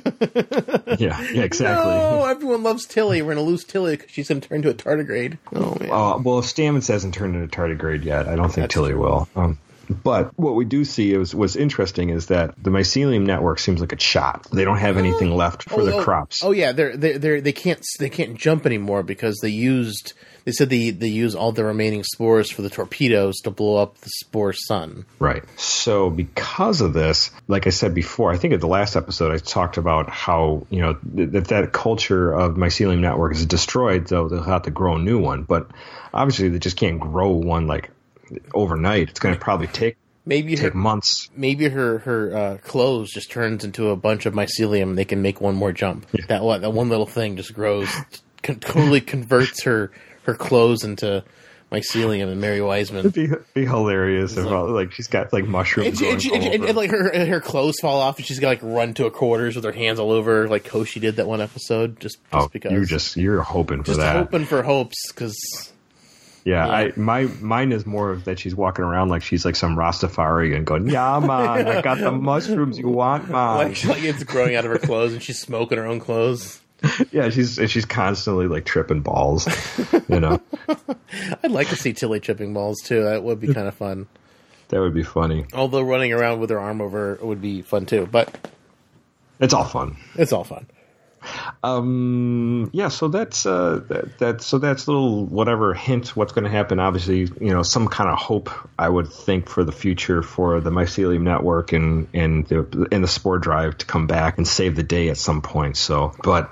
yeah, yeah, exactly. No, everyone loves Tilly. We're going to lose Tilly because she's going to turn into a tardigrade. Oh man. Uh, well, if Stamets hasn't turned into a tardigrade yet, I don't think That's Tilly true. will. Um, but what we do see is what's interesting is that the mycelium network seems like it's shot. They don't have anything left for oh, the oh, crops. Oh yeah, they're they they they can't they can't jump anymore because they used. They said they, they use all the remaining spores for the torpedoes to blow up the spore sun. Right. So because of this, like I said before, I think at the last episode I talked about how, you know, th- that that culture of mycelium network is destroyed, so they'll have to grow a new one. But obviously they just can't grow one like overnight. It's going to probably take maybe take her, months. Maybe her her uh, clothes just turns into a bunch of mycelium. They can make one more jump. Yeah. That what that one little thing just grows, con- totally converts her. her clothes into mycelium and Mary Wiseman. It'd be, be hilarious if, like, like she's got like mushrooms and, she, and, she, and, and like her her clothes fall off and she's got like run to a quarters with her hands all over her, like Koshi did that one episode. Just, just oh, because you're just you're hoping for just that. Hoping for hopes because. Yeah, yeah, I my mine is more of that she's walking around like she's like some Rastafari and going, yeah, man, I got the mushrooms you want, man. Like, like it's growing out of her clothes and she's smoking her own clothes. Yeah, she's she's constantly like tripping balls, you know. I'd like to see Tilly tripping balls too. That would be kind of fun. That would be funny. Although running around with her arm over would be fun too. But it's all fun. It's all fun. Um, yeah, so that's uh, that, that so that's a little whatever hint what's going to happen. Obviously, you know, some kind of hope I would think for the future for the Mycelium Network and and the and the Spore Drive to come back and save the day at some point. So, but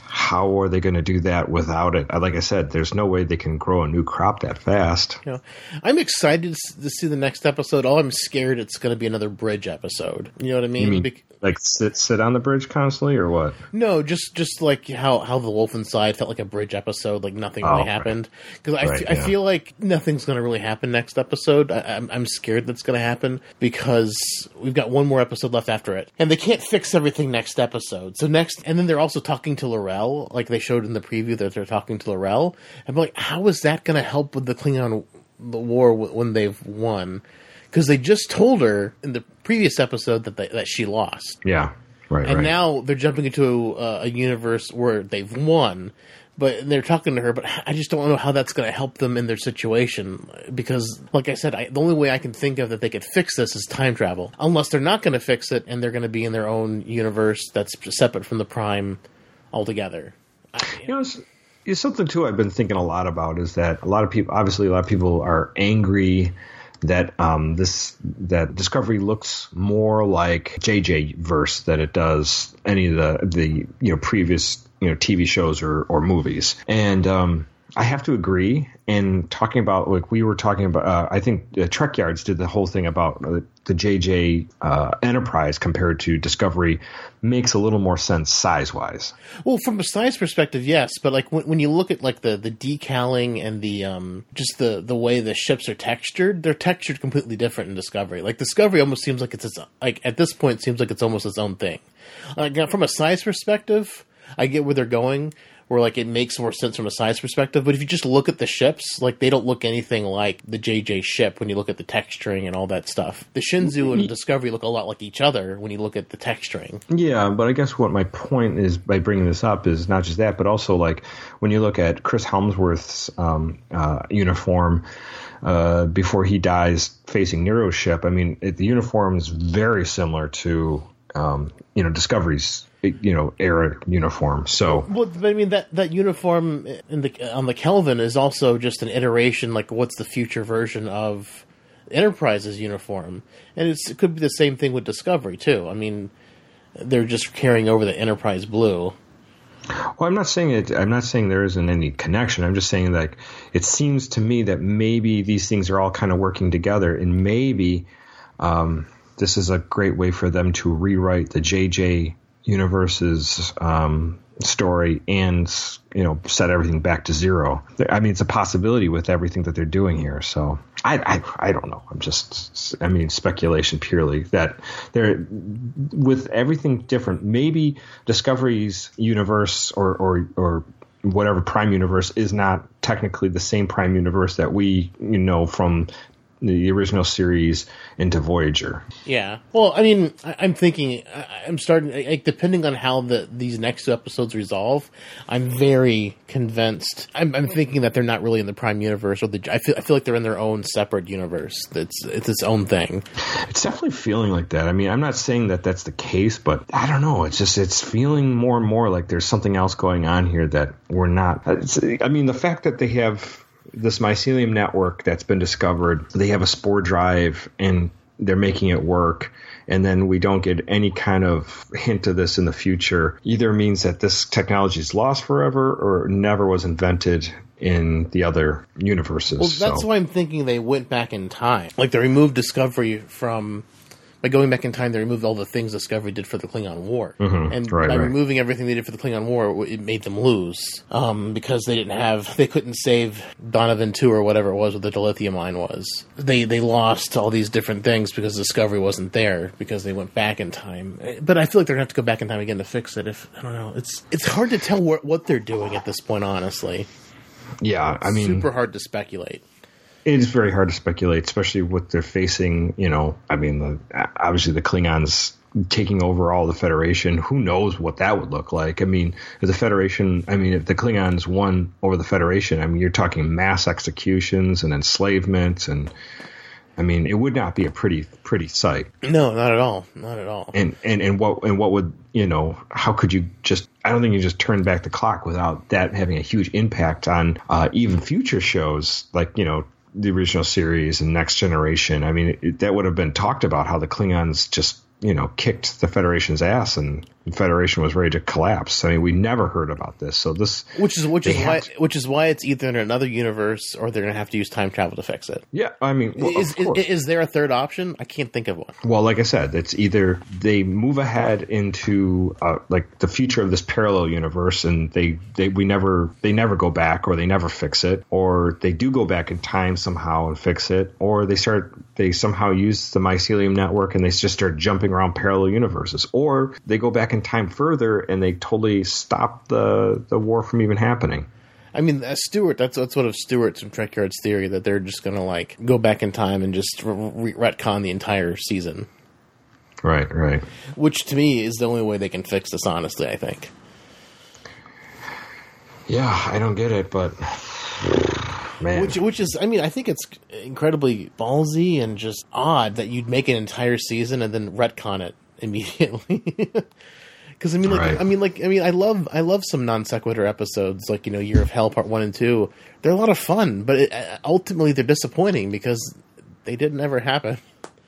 how are they going to do that without it? Like I said, there's no way they can grow a new crop that fast. You know, I'm excited to see the next episode. All I'm scared it's going to be another bridge episode. You know what I mean? You mean Be- like sit sit on the bridge constantly, or what? No, just just like how, how the Wolf Inside felt like a bridge episode, like nothing really Oh, happened. Because I, Right, f- I yeah. feel like nothing's going to really happen next episode. I, I'm I'm scared that's going to happen because we've got one more episode left after it, and they can't fix everything next episode. So next, and then they're also talking to Laurel, like they showed in the preview that they're talking to Laurel. I'm like, how is that going to help with the Klingon the war w- when they've won? Because they just told her in the previous episode that they, that she lost. Yeah, right. And right. now they're jumping into uh, a universe where they've won, but they're talking to her. But I just don't know how that's going to help them in their situation because, like I said, I, the only way I can think of that they could fix this is time travel. Unless they're not going to fix it and they're going to be in their own universe that's separate from the Prime altogether. I, You know, it's, it's something too I've been thinking a lot about is that a lot of people, obviously, a lot of people are angry that um, this that Discovery looks more like J J verse than it does any of the the you know previous you know T V shows or or movies, and um, I have to agree. And talking about like we were talking about, uh, I think uh, Trek Yards did the whole thing about uh, the J J uh, Enterprise compared to Discovery makes a little more sense size wise. Well, from a size perspective, yes, but like when, when you look at like the, the decaling and the um just the, the way the ships are textured, they're textured completely different in Discovery. Like Discovery almost seems like it's its, like at this point seems like it's almost its own thing. Like now, from a size perspective, I get where they're going. Where like it makes more sense from a size perspective, but if you just look at the ships, like they don't look anything like the J J ship when you look at the texturing and all that stuff. The Shinzu and Discovery look a lot like each other when you look at the texturing. Yeah, but I guess what my point is by bringing this up is not just that, but also like when you look at Chris Helmsworth's um, uh, uniform uh, before he dies facing Nero's ship. I mean, it, the uniform is very similar to um, you know Discovery's you know era uniform. So Well, but I mean that, that uniform in the on the Kelvin is also just an iteration. Like, what's the future version of Enterprise's uniform? And it's, it could be the same thing with Discovery too. I mean, they're just carrying over the Enterprise blue. Well, I'm not saying it. I'm not saying there isn't any connection. I'm just saying like it seems to me that maybe these things are all kind of working together, and maybe um, this is a great way for them to rewrite the J J universe's um, story and you know set everything back to zero. I mean, it's a possibility with everything that they're doing here. So I I, I don't know. I'm just I mean speculation purely that they're with everything different. Maybe Discovery's universe or or or whatever Prime universe is not technically the same Prime universe that we you know from the original series into Voyager. Yeah. Well, I mean, I, I'm thinking, I, I'm starting, like, depending on how the these next two episodes resolve, I'm very convinced. I'm, I'm thinking that they're not really in the Prime universe, or the. I feel, I feel like they're in their own separate universe. That's it's its own thing. It's definitely feeling like that. I mean, I'm not saying that that's the case, but I don't know. It's just it's feeling more and more like there's something else going on here that we're not. It's, I mean, the fact that they have this mycelium network that's been discovered, they have a spore drive and they're making it work, and then we don't get any kind of hint of this in the future, either means that this technology is lost forever or never was invented in the other universes. Well, that's so. why I'm thinking they went back in time. Like, they removed Discovery from... By going back in time, they removed all the things Discovery did for the Klingon War. Mm-hmm. And right, by right. removing everything they did for the Klingon War, it made them lose. Um, because they didn't have... They couldn't save Donovan two or whatever it was, what the dilithium mine was. They they lost all these different things because Discovery wasn't there, because they went back in time. But I feel like they're going to have to go back in time again to fix it. If I don't know. It's it's hard to tell wh- what they're doing at this point, honestly. Yeah, I mean... Super hard to speculate. It is very hard to speculate, especially what they're facing. You know, I mean, the, obviously the Klingons taking over all the Federation. Who knows what that would look like? I mean, if the Federation, I mean, if the Klingons won over the Federation, I mean, you're talking mass executions and enslavement, and I mean, it would not be a pretty, pretty sight. No, not at all. Not at all. And and and what and what would you know? How could you just I don't think you just turn back the clock without that having a huge impact on uh, even future shows like, you know, the original series and Next Generation. I mean, it, that would have been talked about how the Klingons just, you know, kicked the Federation's ass and the Federation was ready to collapse. I mean, we never heard about this. So this, which is which is why to, which is why it's either in another universe or they're going to have to use time travel to fix it. Yeah, I mean, well, is, of course. is is there a third option? I can't think of one. Well, like I said, it's either they move ahead into uh, like the future of this parallel universe, and they, they we never they never go back, or they never fix it, or they do go back in time somehow and fix it, or they start they somehow use the mycelium network and they just start jumping around parallel universes, or they go back in time further and they totally stop the the war from even happening. I mean, uh, Stewart, that's, that's one of Stewart's and Trekyard's theory, that they're just going to, like, go back in time and just re- retcon the entire season. Right, right. Which, to me, is the only way they can fix this, honestly, I think. Yeah, I don't get it, but... Man. Which, which is, I mean, I think it's incredibly ballsy and just odd that you'd make an entire season and then retcon it immediately. Because I mean, like, right. I mean, like, I mean, I love, I love some non sequitur episodes, like, you know, Year of Hell Part One and Two. They're a lot of fun, but it, ultimately they're disappointing because they didn't ever happen.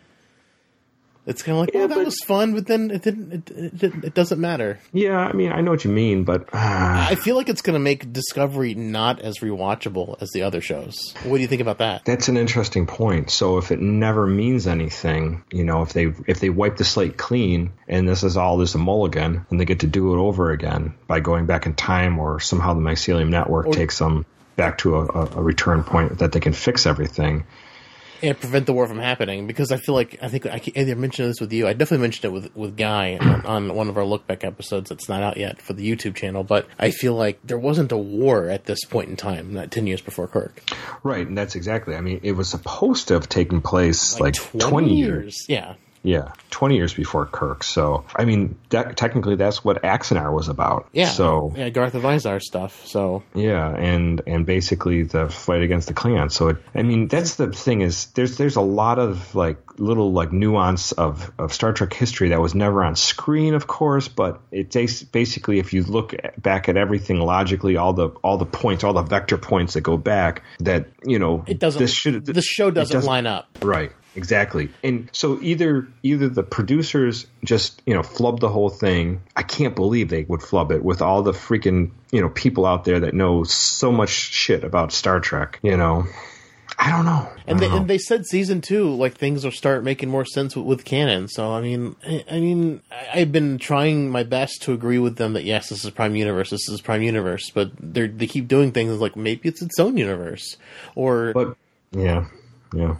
It's kind of like, yeah, oh, that but, was fun, but then it didn't. It, it, didn't, it doesn't matter. Yeah, I mean, I know what you mean, but uh, I feel like it's going to make Discovery not as rewatchable as the other shows. What do you think about that? That's an interesting point. So if it never means anything, you know, if they if they wipe the slate clean and this is all this a mulligan, and they get to do it over again by going back in time, or somehow the mycelium network or, takes them back to a, a return point that they can fix everything. And prevent the war from happening, because I feel like, I think I either mentioned this with you, I definitely mentioned it with, with Guy on, on one of our look back episodes that's not out yet for the YouTube channel, but I feel like there wasn't a war at this point in time, not ten years before Kirk. Right, and that's exactly, I mean, it was supposed to have taken place like, like twenty, twenty years. years. Yeah. Yeah, twenty years before Kirk. So, I mean, that, technically that's what Axanar was about. Yeah, so, yeah, Garth of Izar stuff. So yeah, and and basically the fight against the Klingons. So, it, I mean, that's the thing is there's there's a lot of like little like nuance of, of Star Trek history that was never on screen, of course, but it's basically if you look back at everything logically, all the all the points, all the vector points that go back, that you know, it doesn't. This should the show doesn't, doesn't line up. Right. Exactly. And so either either the producers just, you know, flub the whole thing. I can't believe they would flub it with all the freaking, you know, people out there that know so much shit about Star Trek, you know. I don't know. And I they, don't know. and they said season two, like, things will start making more sense with, with canon. So, I mean, I, I mean, I, I've been trying my best to agree with them that, yes, this is Prime Universe, this is Prime Universe, but they they keep doing things like maybe it's its own universe. Or... But, yeah, yeah.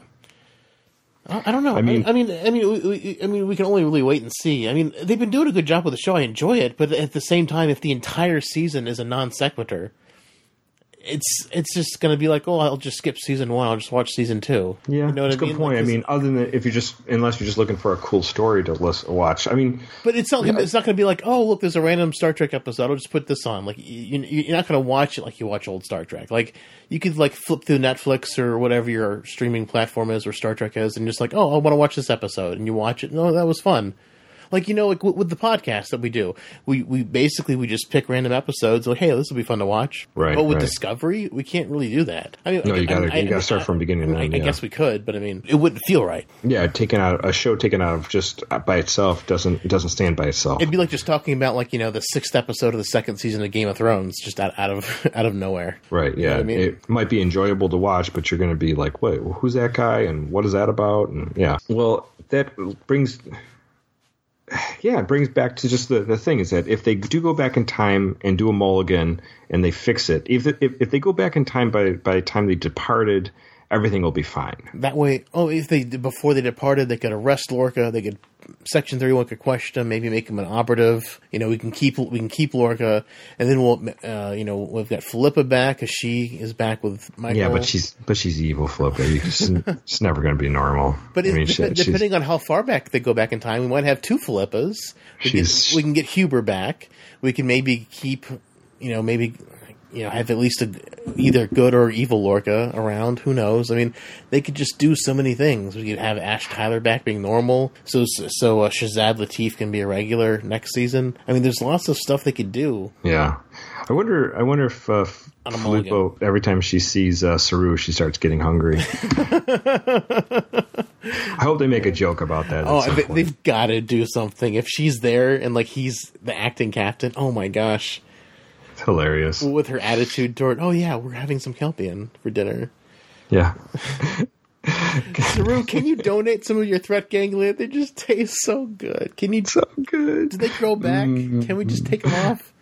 I don't know. I mean, I, I mean, I mean, we, we, I mean, we can only really wait and see. I mean, they've been doing a good job with the show. I enjoy it, but at the same time, if the entire season is a non sequitur, it's it's just going to be like, oh, I'll just skip season one. I'll just watch season two. Yeah, you know that's what a good I mean? point. Like, I mean, other than if you're just unless you're just looking for a cool story to listen, watch. I mean, but it's not. Yeah. It's not going to be like, oh, look, there's a random Star Trek episode. I'll just put this on. Like, you, you're not going to watch it like you watch old Star Trek. Like, you could like flip through Netflix or whatever your streaming platform is, or Star Trek is, and just like, oh, I want to watch this episode, and you watch it. No, that was fun. Like, you know, like with the podcast that we do, we, we basically we just pick random episodes. Like, hey, this will be fun to watch. Right. But with right. Discovery, we can't really do that. I mean, no, you got I, to you got to start I, from beginning to I, end. I yeah. guess we could, but I mean, it wouldn't feel right. Yeah, taken out a show taken out of just by itself doesn't doesn't stand by itself. It'd be like just talking about like you know the sixth episode of the second season of Game of Thrones, just out, out of out of nowhere. Right. Yeah. You know what I mean? It might be enjoyable to watch, but you're going to be like, wait, well, who's that guy, and what is that about? And yeah. Well, that brings. Yeah, it brings back to just the, the thing is that if they do go back in time and do a mulligan and they fix it, if if, if they go back in time by by the time they departed, everything will be fine. That way, oh, if they before they departed, they could arrest Lorca. They could Section thirty-one could question him, maybe make him an operative. You know, we can keep we can keep Lorca, and then we'll uh, you know we've got Philippa back because she is back with Michael. Yeah, but she's but she's evil, Philippa. She's, she's never going to be normal. But I mean, she, depending on how far back they go back in time, we might have two Philippas. We, can, we can get Huber back. We can maybe keep, you know, maybe you know, have at least a, either good or evil Lorca around. Who knows? I mean, they could just do so many things. We could have Ash Tyler back being normal, so so uh, Shazad Latif can be a regular next season. I mean, there's lots of stuff they could do. Yeah, I wonder. I wonder if uh, Filippo, every time she sees uh, Saru, she starts getting hungry. I hope they make a joke about that. Oh, they, they've got to do something. If she's there and like he's the acting captain, oh my gosh. Hilarious. With her attitude toward, oh yeah, we're having some Kelpian for dinner. Yeah. Saru, can you donate some of your threat ganglia? They just taste so good. Can you? So good. Do they grow back? Mm. Can we just take them off?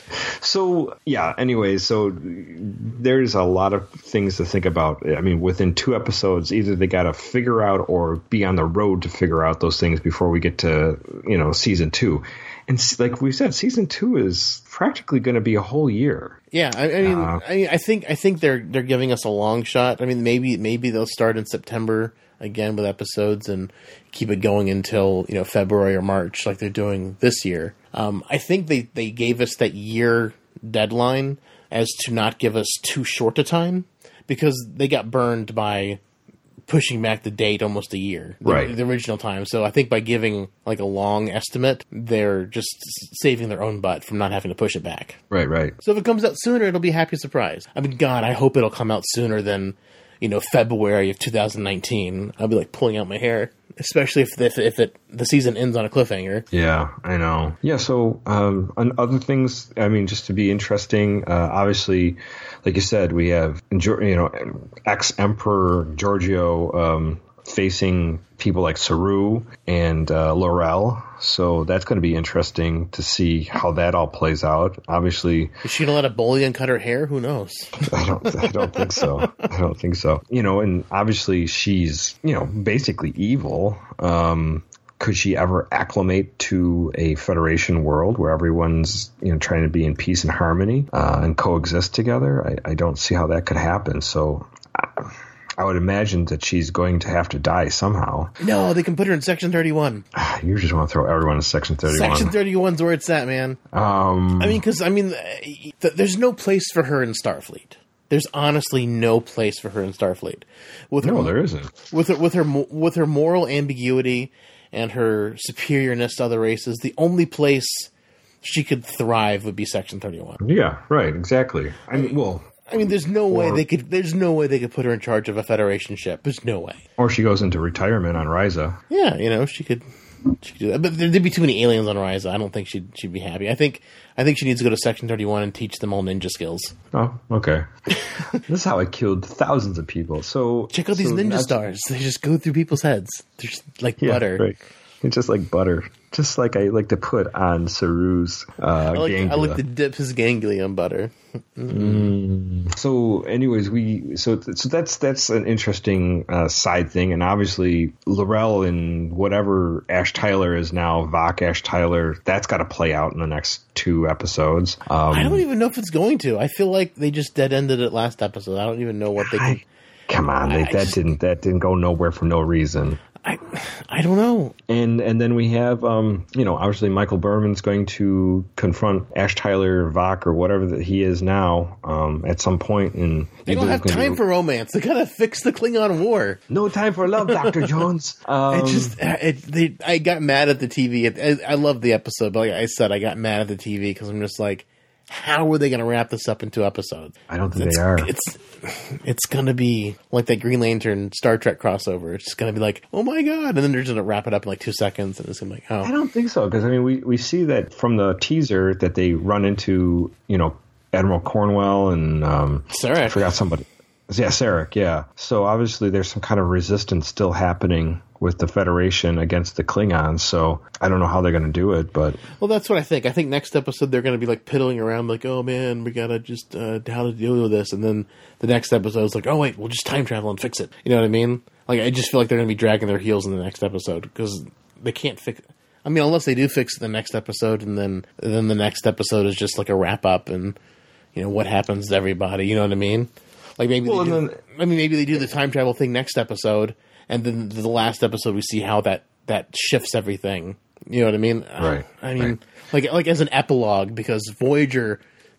So, yeah, anyway, so there's a lot of things to think about. I mean, within two episodes, either they got to figure out or be on the road to figure out those things before we get to, you know, season two. And like we said, season two is practically going to be a whole year. Yeah, I, I mean, uh, I, I think I think they're they're giving us a long shot. I mean, maybe maybe they'll start in September again with episodes and keep it going until, you know, February or March like they're doing this year. Um, I think they, they gave us that year deadline as to not give us too short a time because they got burned by pushing back the date almost a year, the, right. the original time. So I think by giving like a long estimate, they're just saving their own butt from not having to push it back. Right, right. So if it comes out sooner, it'll be a happy surprise. I mean, God, I hope it'll come out sooner than, you know, February of two thousand nineteen. I'll be like pulling out my hair, especially if if, if it the season ends on a cliffhanger. Yeah, I know. Yeah, so um, on other things, I mean, just to be interesting, uh, obviously, like you said, we have you know ex-Emperor Giorgio um, facing people like Saru and uh, Laurel. So that's going to be interesting to see how that all plays out. Obviously, is she gonna let a bullion cut her hair? Who knows? I don't. I don't think so. I don't think so. You know, and obviously she's you know basically evil. Um, could she ever acclimate to a Federation world where everyone's you know trying to be in peace and harmony uh, and coexist together? I, I don't see how that could happen. So. I, I would imagine that she's going to have to die somehow. No, they can put her in Section thirty-one. You just want to throw everyone in Section thirty-one. Section thirty-one's where it's at, man. Um, I mean, because, I mean, th- there's no place for her in Starfleet. There's honestly no place for her in Starfleet. With her, no, there isn't. With her, with her, with her moral ambiguity and her superiorness to other races, the only place she could thrive would be Section thirty-one. Yeah, right, exactly. I mean, well... I mean, there's no or, way they could. There's no way they could put her in charge of a Federation ship. There's no way. Or she goes into retirement on Risa. Yeah, you know, she could. She could do that. But there'd be too many aliens on Risa. I don't think she'd she'd be happy. I think I think she needs to go to Section thirty-one and teach them all ninja skills. Oh, okay. This is how I killed thousands of people. So check out these so ninja stars. They just go through people's heads. They're just like yeah, butter. Right. It's just like butter. Just like I like to put on Saru's uh, I like, ganglia. I like to dip his ganglia in butter. Mm. So, anyways, we so so that's that's an interesting uh, side thing, and obviously Laurel and whatever Ash Tyler is now, Vok Ash Tyler, that's got to play out in the next two episodes. Um, I don't even know if it's going to. I feel like they just dead ended it last episode. I don't even know what they can. I, come on, I, they, I that just, didn't that didn't go nowhere for no reason. I I don't know. And and then we have, um, you know, obviously Michael Berman's going to confront Ash Tyler, Vok, or whatever that he is now um, at some point. And they don't have time be... for romance. They gotta fix the Klingon War. No time for love, Doctor Jones. Um, it just, it, they, I got mad at the T V. I, I love the episode, but like I said, I got mad at the T V because I'm just like, how are they going to wrap this up in two episodes? I don't think it's, they are. It's it's going to be like that Green Lantern Star Trek crossover. It's just going to be like, oh my god, and then they're just going to wrap it up in like two seconds, and it's going to be like, oh. I don't think so, because I mean, we, we see that from the teaser that they run into, you know, Admiral Cornwell and um, Sarek. I forgot somebody. Yeah, Sarek. Yeah. So obviously, there's some kind of resistance still happening with the Federation against the Klingons. So I don't know how they're going to do it, but well, that's what I think. I think next episode they're going to be like piddling around, like, oh man, we got to just uh, how to deal with this, and then the next episode is like, oh wait, we'll just time travel and fix it. You know what I mean? Like, I just feel like they're going to be dragging their heels in the next episode because they can't fix. I mean, unless they do fix the next episode, and then then the next episode is just like a wrap up, and you know what happens to everybody. You know what I mean? Like maybe well, they do, then, I mean maybe they do the time travel thing next episode, and then the last episode we see how that, that shifts everything. You know what I mean? Right. I mean, right. like like as an epilogue, because Voyager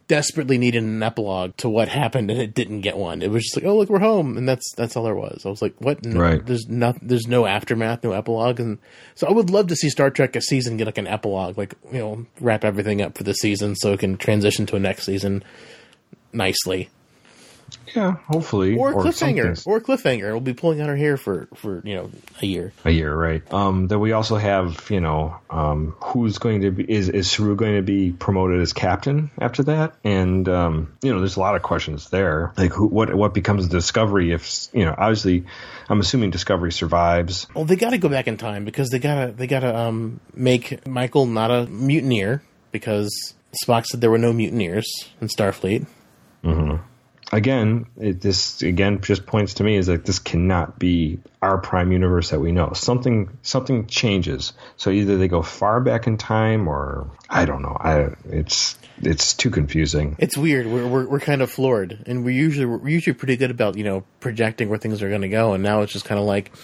desperately needed an epilogue to what happened, and it didn't get one. It was just like, oh, look, we're home, and that's that's all there was. I was like, what? No, right. There's no, there's no aftermath, no epilogue, and so I would love to see Star Trek a season get like an epilogue, like, you know, wrap everything up for the season so it can transition to a next season nicely. Yeah, hopefully. Or, or cliffhanger. Or cliffhanger. We'll be pulling out our hair for, for, you know, a year. A year, right. Um, then we also have, you know, um, who's going to be, is, is Saru going to be promoted as captain after that? And, um, you know, there's a lot of questions there. Like, who, what, what becomes of Discovery if, you know, obviously, I'm assuming Discovery survives. Well, they gotta go back in time because they gotta, they gotta, um, make Michael not a mutineer because Spock said there were no mutineers in Starfleet. Mm-hmm. Again, it, this again just points to me is like this cannot be our Prime universe that we know. Something something changes. So either they go far back in time, or I don't know. I it's it's too confusing. It's weird. We're we're, we're kind of floored, and we usually we're usually pretty good about, you know, projecting where things are going to go, and now it's just kind of like,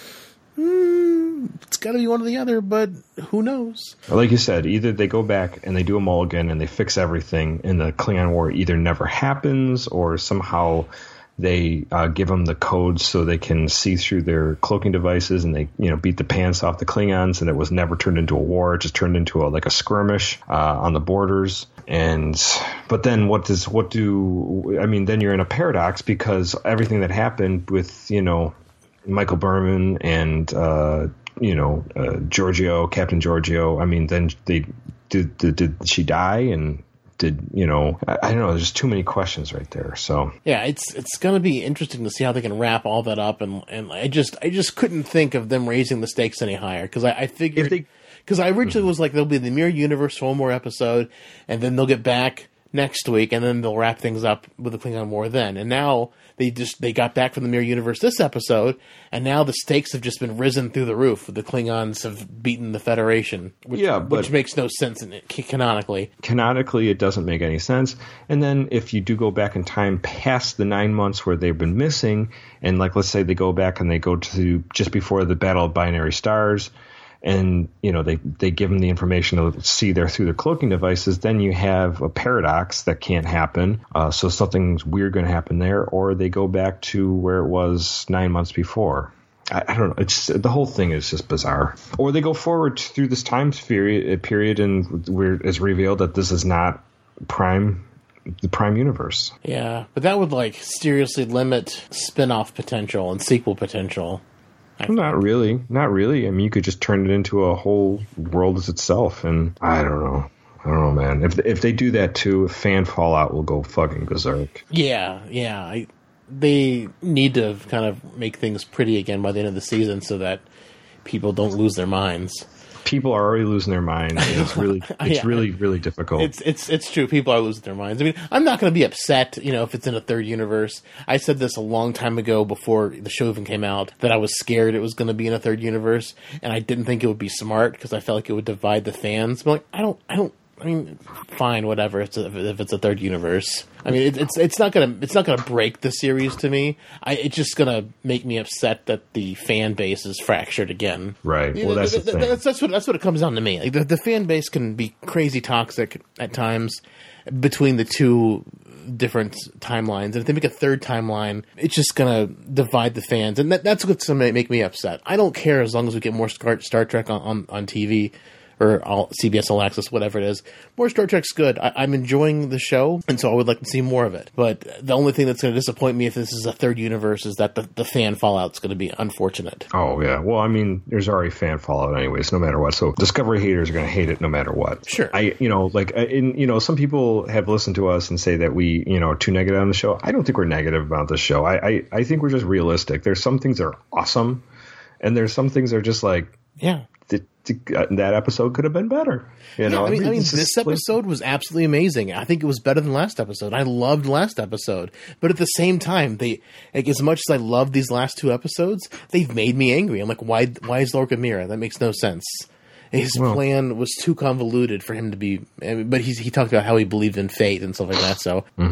hmm, it's got to be one or the other, but who knows? Like you said, either they go back and they do a mulligan and they fix everything, and the Klingon War either never happens, or somehow they uh, give them the codes so they can see through their cloaking devices, and they, you know, beat the pants off the Klingons, and it was never turned into a war. It just turned into a, like a skirmish uh, on the borders. And but then what does what do I mean? Then you're in a paradox because everything that happened with, you know, Michael Berman and uh, you know uh, Giorgio, Captain Giorgio. I mean, then they did, did. Did she die? And did you know? I, I don't know. There's too many questions right there. So yeah, it's it's going to be interesting to see how they can wrap all that up. And and I just I just couldn't think of them raising the stakes any higher because I, I figured if they because I originally was like, there'll be the Mirror Universe for one more episode, and then they'll get back next week, and then they'll wrap things up with the Klingon War then. And now they just they got back from the Mirror Universe this episode, and now the stakes have just been risen through the roof. The Klingons have beaten the Federation, which, yeah, but which makes no sense in it, canonically. Canonically, it doesn't make any sense. And then if you do go back in time past the nine months where they've been missing, and like let's say they go back and they go to just before the Battle of Binary Stars, and you know they, they give them the information to see there through their cloaking devices, then you have a paradox that can't happen. Uh, so something's weird going to happen there, or they go back to where it was nine months before. I, I don't know. It's the whole thing is just bizarre. Or they go forward through this time period, period, and where it's revealed that this is not Prime. The Prime universe. Yeah, but that would like seriously limit spin-off potential and sequel potential. Not really. Not really. I mean, you could just turn it into a whole world as itself, and I don't know. I don't know, man. If if they do that too, fan fallout will go fucking berserk. Yeah, yeah. I, they need to kind of make things pretty again by the end of the season so that people don't lose their minds. People are already losing their minds. It's really, it's yeah, really, really difficult. It's it's it's true. People are losing their minds. I mean, I'm not going to be upset, you know, if it's in a third universe. I said this a long time ago before the show even came out that I was scared it was going to be in a third universe, and I didn't think it would be smart because I felt like it would divide the fans. But like, I don't, I don't. I mean, fine, whatever. It's a, if it's a third universe. I mean, it, it's it's not gonna it's not gonna break the series to me. I, it's just gonna make me upset that the fan base is fractured again. Right. You well, know, that's th- the th- thing. That's, that's what that's what it comes down to me. Like the, the fan base can be crazy toxic at times between the two different timelines, and if they make a third timeline, it's just gonna divide the fans, and that, that's what's gonna make me upset. I don't care as long as we get more Star, Star Trek on, on, on T V. Or all, C B S All Access, whatever it is. More Star Trek's good. I, I'm enjoying the show, and so I would like to see more of it. But the only thing that's going to disappoint me if this is a third universe is that the, the fan fallout's going to be unfortunate. Oh, yeah. Well, I mean, there's already fan fallout anyways, no matter what. So Discovery haters are going to hate it no matter what. Sure. I, you know, like, in, you know, some people have listened to us and say that we, you know, are too negative on the show. I don't think we're negative about the show. I, I, I think we're just realistic. There's some things that are awesome, and there's some things that are just like, yeah. The, the, that episode could have been better. You yeah, know, I mean, I mean, this this episode was absolutely amazing. I think it was better than last episode. I loved last episode, but at the same time, they like as much as I love these last two episodes, they've made me angry. I'm like, why? Why is Lorca Mira? That makes no sense. His well, plan was too convoluted for him to be. But he's, he talked about how he believed in fate and stuff like that. So mm-hmm.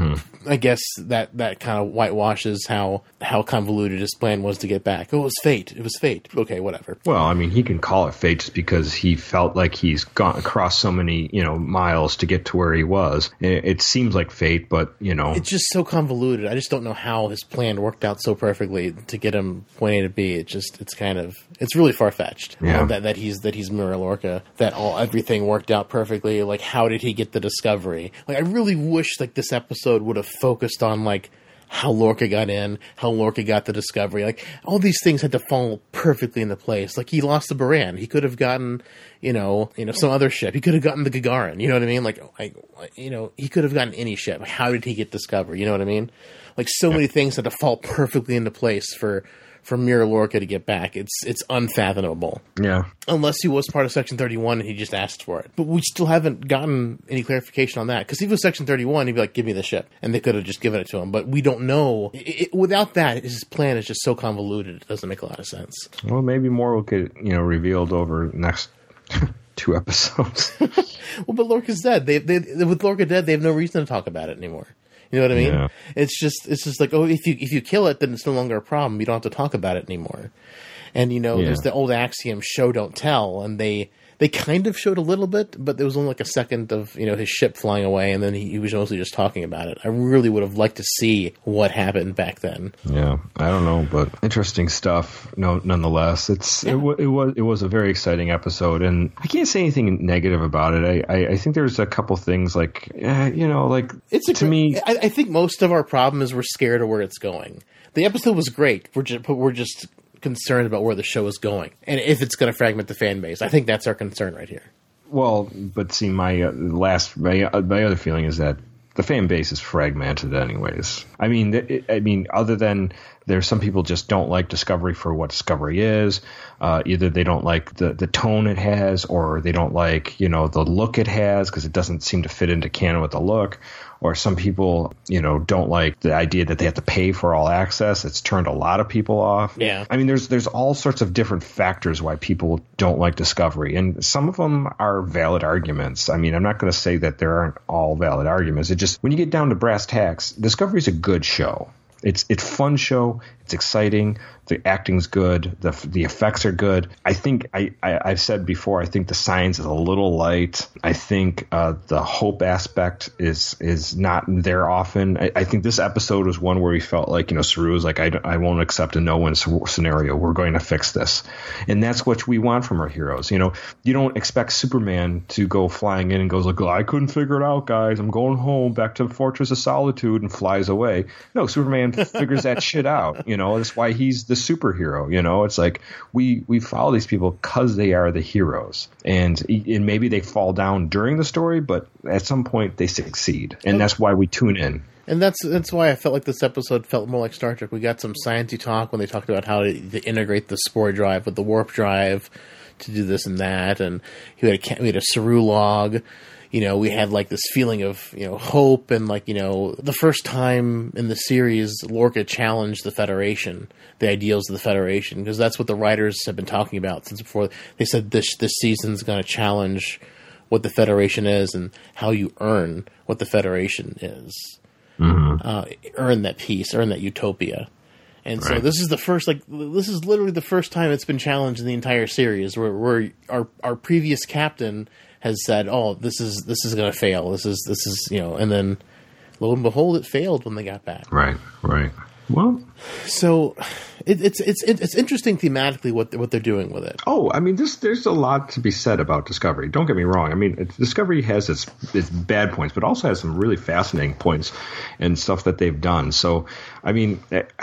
I guess that, that kind of whitewashes how how convoluted his plan was to get back. Oh, it was fate. It was fate. Okay, whatever. Well, I mean, he can call it fate just because he felt like he's gone across so many, you know, miles to get to where he was. It, it seems like fate, but, you know. It's just so convoluted. I just don't know how his plan worked out so perfectly to get him point A to B. It just, it's kind of, it's really far-fetched. Yeah. You know, that, that he's, that he's Mirror Lorca, that all, everything worked out perfectly. Like, how did he get the discovery? Like, I really wish, like, this episode would have focused on, like, how Lorca got in, how Lorca got the discovery. Like, all these things had to fall perfectly into place. Like, he lost the Baran. He could have gotten, you know, you know, some other ship. He could have gotten the Gagarin. You know what I mean? Like, like you know, he could have gotten any ship. How did he get discovery? You know what I mean? Like, so many things had to fall perfectly into place for, for Mirror Lorca to get back. It's it's unfathomable. Yeah. Unless he was part of Section thirty-one and he just asked for it. But we still haven't gotten any clarification on that. Because if he was Section thirty-one, he'd be like, give me the ship. And they could have just given it to him. But we don't know. It, it, without that, his plan is just so convoluted. It doesn't make a lot of sense. Well, maybe more will get, you know, revealed over next two episodes. Well, but Lorca's dead. They, they, with Lorca dead, they have no reason to talk about it anymore. You know what I mean? Yeah. It's just, it's just like, oh, if you if you kill it, then it's no longer a problem. You don't have to talk about it anymore. And you know, Yeah. there's the old axiom, show don't tell, and they they kind of showed a little bit, but there was only like a second of, you know, his ship flying away, and then he, he was mostly just talking about it. I really would have liked to see what happened back then. Yeah, I don't know, but interesting stuff. No, nonetheless, it's Yeah. it, w- it was it was a very exciting episode, and I can't say anything negative about it. I I, I think there's a couple things like eh, you know, like It's a to gr- me. I, I think most of our problem is we're scared of where it's going. The episode was great. We're just, but we're just concerned about where the show is going and if it's going to fragment the fan base. I think that's our concern right here. Well, but see, my uh, last my, uh, my other feeling is that the fan base is fragmented, anyways. I mean, it, I mean, other than there's some people just don't like Discovery for what Discovery is. Uh, either they don't like the, the tone it has, or they don't like, you know, the look it has because it doesn't seem to fit into canon with the look. Or some people, you know, don't like the idea that they have to pay for all access. It's turned a lot of people off. Yeah. I mean, there's there's all sorts of different factors why people don't like Discovery, and some of them are valid arguments. I mean, I'm not going to say that there aren't all valid arguments. It just, when you get down to brass tacks, Discovery's a good show. It's it's fun show. It's exciting. The acting's good. The the effects are good. I think I, I I've said before. I think the science is a little light. I think uh, the hope aspect is is not there often. I, I think this episode was one where we felt like, you know, Saru was like, I, I won't accept a no win scenario. We're going to fix this, and that's what we want from our heroes. You know, you don't expect Superman to go flying in and goes like, I couldn't figure it out, guys. I'm going home back to the Fortress of Solitude, and flies away. No, Superman figures that shit out. You know, that's why he's the superhero. You know, it's like we we follow these people because they are the heroes, and and maybe they fall down during the story, but at some point they succeed, and that's why we tune in. And that's that's why I felt like this episode felt more like Star Trek. We got some sciencey talk when they talked about how to, to integrate the spore drive with the warp drive to do this and that, and we had a, we had a Saru log. You know, we had like this feeling of, you know, hope, and like, you know, the first time in the series, Lorca challenged the Federation, the ideals of the Federation, because that's what the writers have been talking about since before. They said this this season's going to challenge what the Federation is and how you earn what the Federation is. Mm-hmm. Uh, earn that peace, earn that utopia. And so Right. this is the first, like, this is literally the first time it's been challenged in the entire series, where, where our our previous captain has said, "Oh, this is this is going to fail. This is this is you know," and then lo and behold, it failed when they got back. Right, right. Well, So it, it's it's it's interesting thematically what what they're doing with it. oh, I mean, this, there's a lot to be said about Discovery. Don't get me wrong. I mean, it, Discovery has its its bad points, but also has some really fascinating points and stuff that they've done. So, I mean,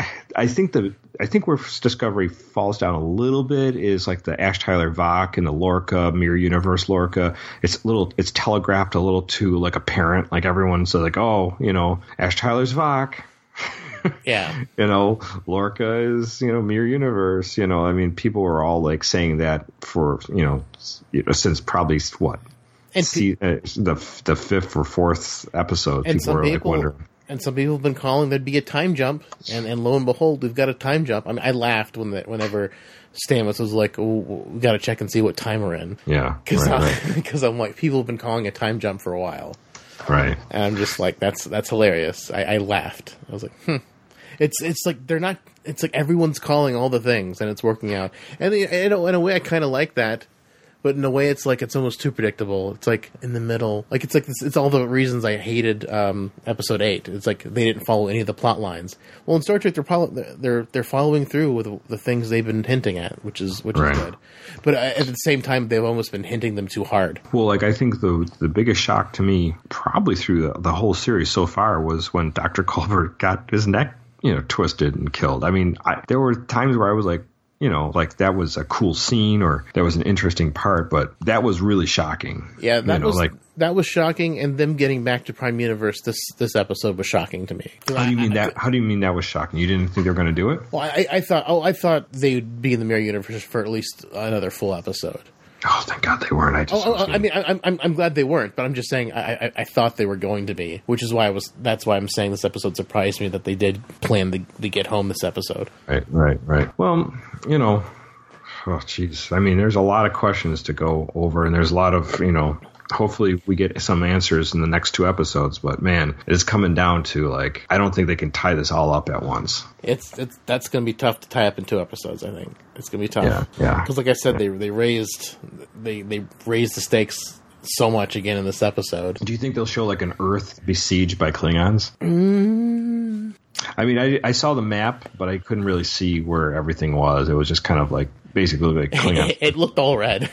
I think the I think where Discovery falls down a little bit is like the Ash Tyler Vach and the Lorca Mirror Universe Lorca. It's a little, it's telegraphed a little too like apparent. Like everyone's like, oh, you know, Ash Tyler's Vach. Yeah, You know, Lorca is, you know, Mirror Universe. You know, I mean, people were all like saying that for, you know, you know since probably what, and see, uh, the the fifth or fourth episode. and People some were like people wondering. and some people have been calling there'd be a time jump, and, and lo and behold, we've got a time jump. I mean, I laughed when the, whenever Stamets was like, oh, "We got to check and see what time we're in." Yeah, Because right, right. because I'm like, people have been calling a time jump for a while. Right. And I'm just like, that's that's hilarious. I, I laughed. I was like, hmm. It's it's like they're not. It's like everyone's calling all the things, and it's working out. And in a, in a way, I kind of like that. But in a way, it's like it's almost too predictable. It's like in the middle. Like it's like this, it's all the reasons I hated um, episode eight. It's like they didn't follow any of the plot lines. Well, in Star Trek, they're probably, they're they're following through with the things they've been hinting at, which is which right. is good. But at the same time, they've almost been hinting them too hard. Well, like I think the the biggest shock to me, probably through the, the whole series so far, was when Doctor Culber got his neck, you know, twisted and killed. I mean, I, there were times where I was like, you know, like that was a cool scene or that was an interesting part, but that was really shocking. Yeah, that you know, was like that was shocking, and them getting back to Prime Universe this this episode was shocking to me. How do you mean I, that? I, how do you mean that was shocking? You didn't think they were going to do it? Well, I, I thought, oh, I thought they would be in the Mirror Universe for at least another full episode. Oh, thank God they weren't. I just. Oh, oh I mean, I, I'm I'm glad they weren't, but I'm just saying I, I I thought they were going to be, which is why I was. That's why I'm saying this episode surprised me that they did plan to, to get home this episode. Right, right, right. Well, you know, oh, jeez. I mean, there's a lot of questions to go over, and there's a lot of, you know. Hopefully we get some answers in the next two episodes, but man, it's coming down to like I don't think they can tie this all up at once. It's it's that's going to be tough to tie up in two episodes. I think it's going to be tough. Yeah, yeah. Because like I said, they they raised they they raised the stakes so much again in this episode. Do you think they'll show like an Earth besieged by Klingons? Mm. I mean, I I saw the map, but I couldn't really see where everything was. It was just kind of like basically like Klingons. It looked all red.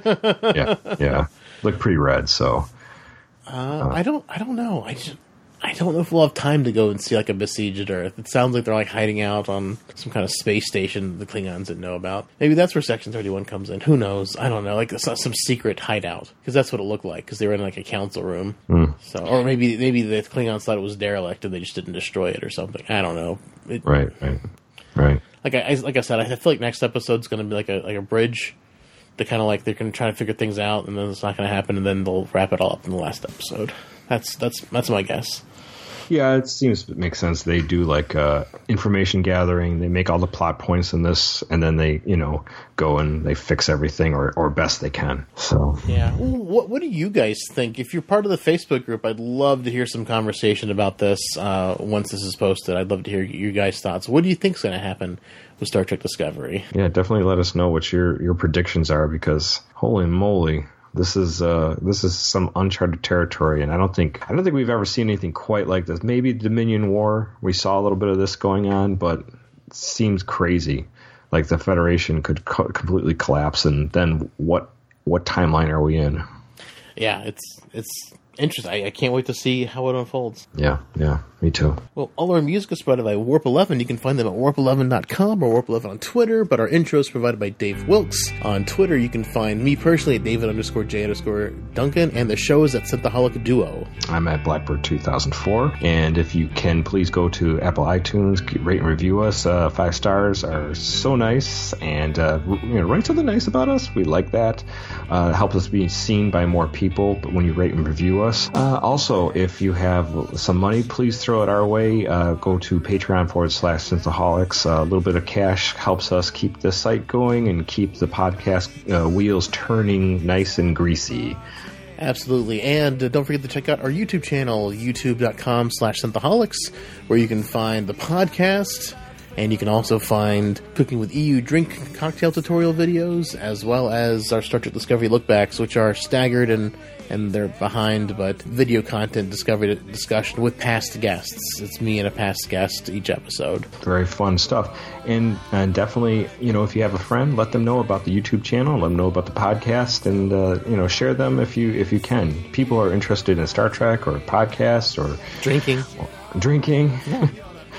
yeah, yeah. Looked pretty red, so uh, uh, I don't, I don't know. I just, I don't know if we'll have time to go and see like a besieged Earth. It sounds like they're like hiding out on some kind of space station the Klingons didn't know about. Maybe that's where Section thirty-one comes in. Who knows? I don't know. Like some secret hideout, because that's what it looked like. Because they were in like a council room. Mm. So, or maybe maybe the Klingons thought it was derelict and they just didn't destroy it or something. I don't know. It, right, right, right. Like I, like I said, I feel like next episode's going to be like a like a bridge. They kind of like they're going to try to figure things out, and then it's not going to happen, and then they'll wrap it all up in the last episode. That's that's that's my guess. Yeah, it seems to make sense. They do like uh, information gathering. They make all the plot points in this, and then they, you know, go and they fix everything, or, or best they can. So yeah, what what do you guys think? If you're part of the Facebook group, I'd love to hear some conversation about this uh, once this is posted. I'd love to hear your guys' thoughts. What do you think's going to happen with Star Trek Discovery? Yeah, definitely let us know what your your predictions are, because holy moly. This is uh, this is some uncharted territory, and I don't think I don't think we've ever seen anything quite like this. Maybe Dominion War, we saw a little bit of this going on, but it seems crazy. Like the Federation could co- completely collapse, and then what what timeline are we in? Yeah, it's it's interesting. I, I can't wait to see how it unfolds. Yeah, yeah, me too. Well, all our music is provided by Warp eleven. You can find them at warp eleven dot com or warp eleven on Twitter, but our intro is provided by Dave Wilkes. On Twitter, you can find me personally at David underscore J underscore Duncan, and the show is at Synthaholic Duo. I'm at Blackbird two thousand four, and if you can, please go to Apple iTunes, rate and review us. Uh, five stars are so nice, and uh, you know, write something nice about us. We like that. Uh, it helps us be seen by more people, but when you rate and review us. Uh, also, if you have some money, please throw it our way. Uh, go to Patreon forward slash Synthaholics. Uh, a little bit of cash helps us keep the site going and keep the podcast uh, wheels turning nice and greasy. Absolutely. And uh, don't forget to check out our YouTube channel, youtube dot com slash Synthaholics, where you can find the podcast. And you can also find Cooking with E U drink cocktail tutorial videos, as well as our Star Trek Discovery lookbacks, which are staggered and, and they're behind, but video content discovery discussion with past guests. It's me and a past guest each episode. Very fun stuff. And, and definitely, you know, if you have a friend, let them know about the YouTube channel, let them know about the podcast, and, uh, you know, share them if you if you can. People are interested in Star Trek or podcasts or... Drinking. Or drinking. Yeah.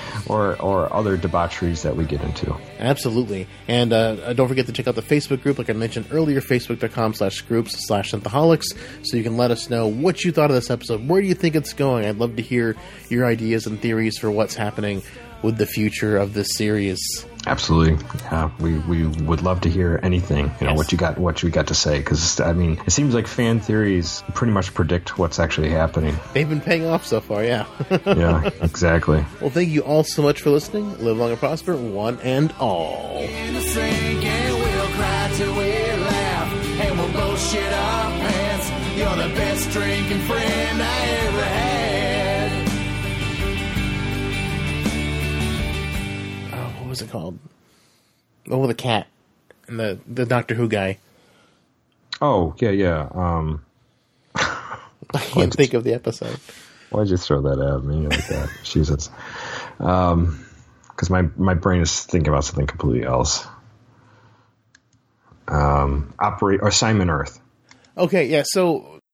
Or, or other debaucheries that we get into. Absolutely. And uh, don't forget to check out the Facebook group, like I mentioned earlier, facebook dot com slash groups slash Synthaholics, so you can let us know what you thought of this episode. Where do you think it's going? I'd love to hear your ideas and theories for what's happening with the future of this series. Absolutely. Yeah, we, we would love to hear anything, you know, yes. what you got what you got to say, because, I mean, it seems like fan theories pretty much predict what's actually happening. They've been paying off so far, yeah. Yeah, exactly. Well, thank you all so much for listening. Live long and prosper, one and all. In the sink, and we'll cry till we laugh, and we'll both shit our pants. You're the best drinking friend I ever it called? Oh, the cat and the the Doctor Who guy. Oh yeah, yeah. Um, I can't think of the episode. Why'd you throw that at me like that? Jesus. Um, because my my brain is thinking about something completely else. Um, operate or Simon Earth. Okay, yeah. So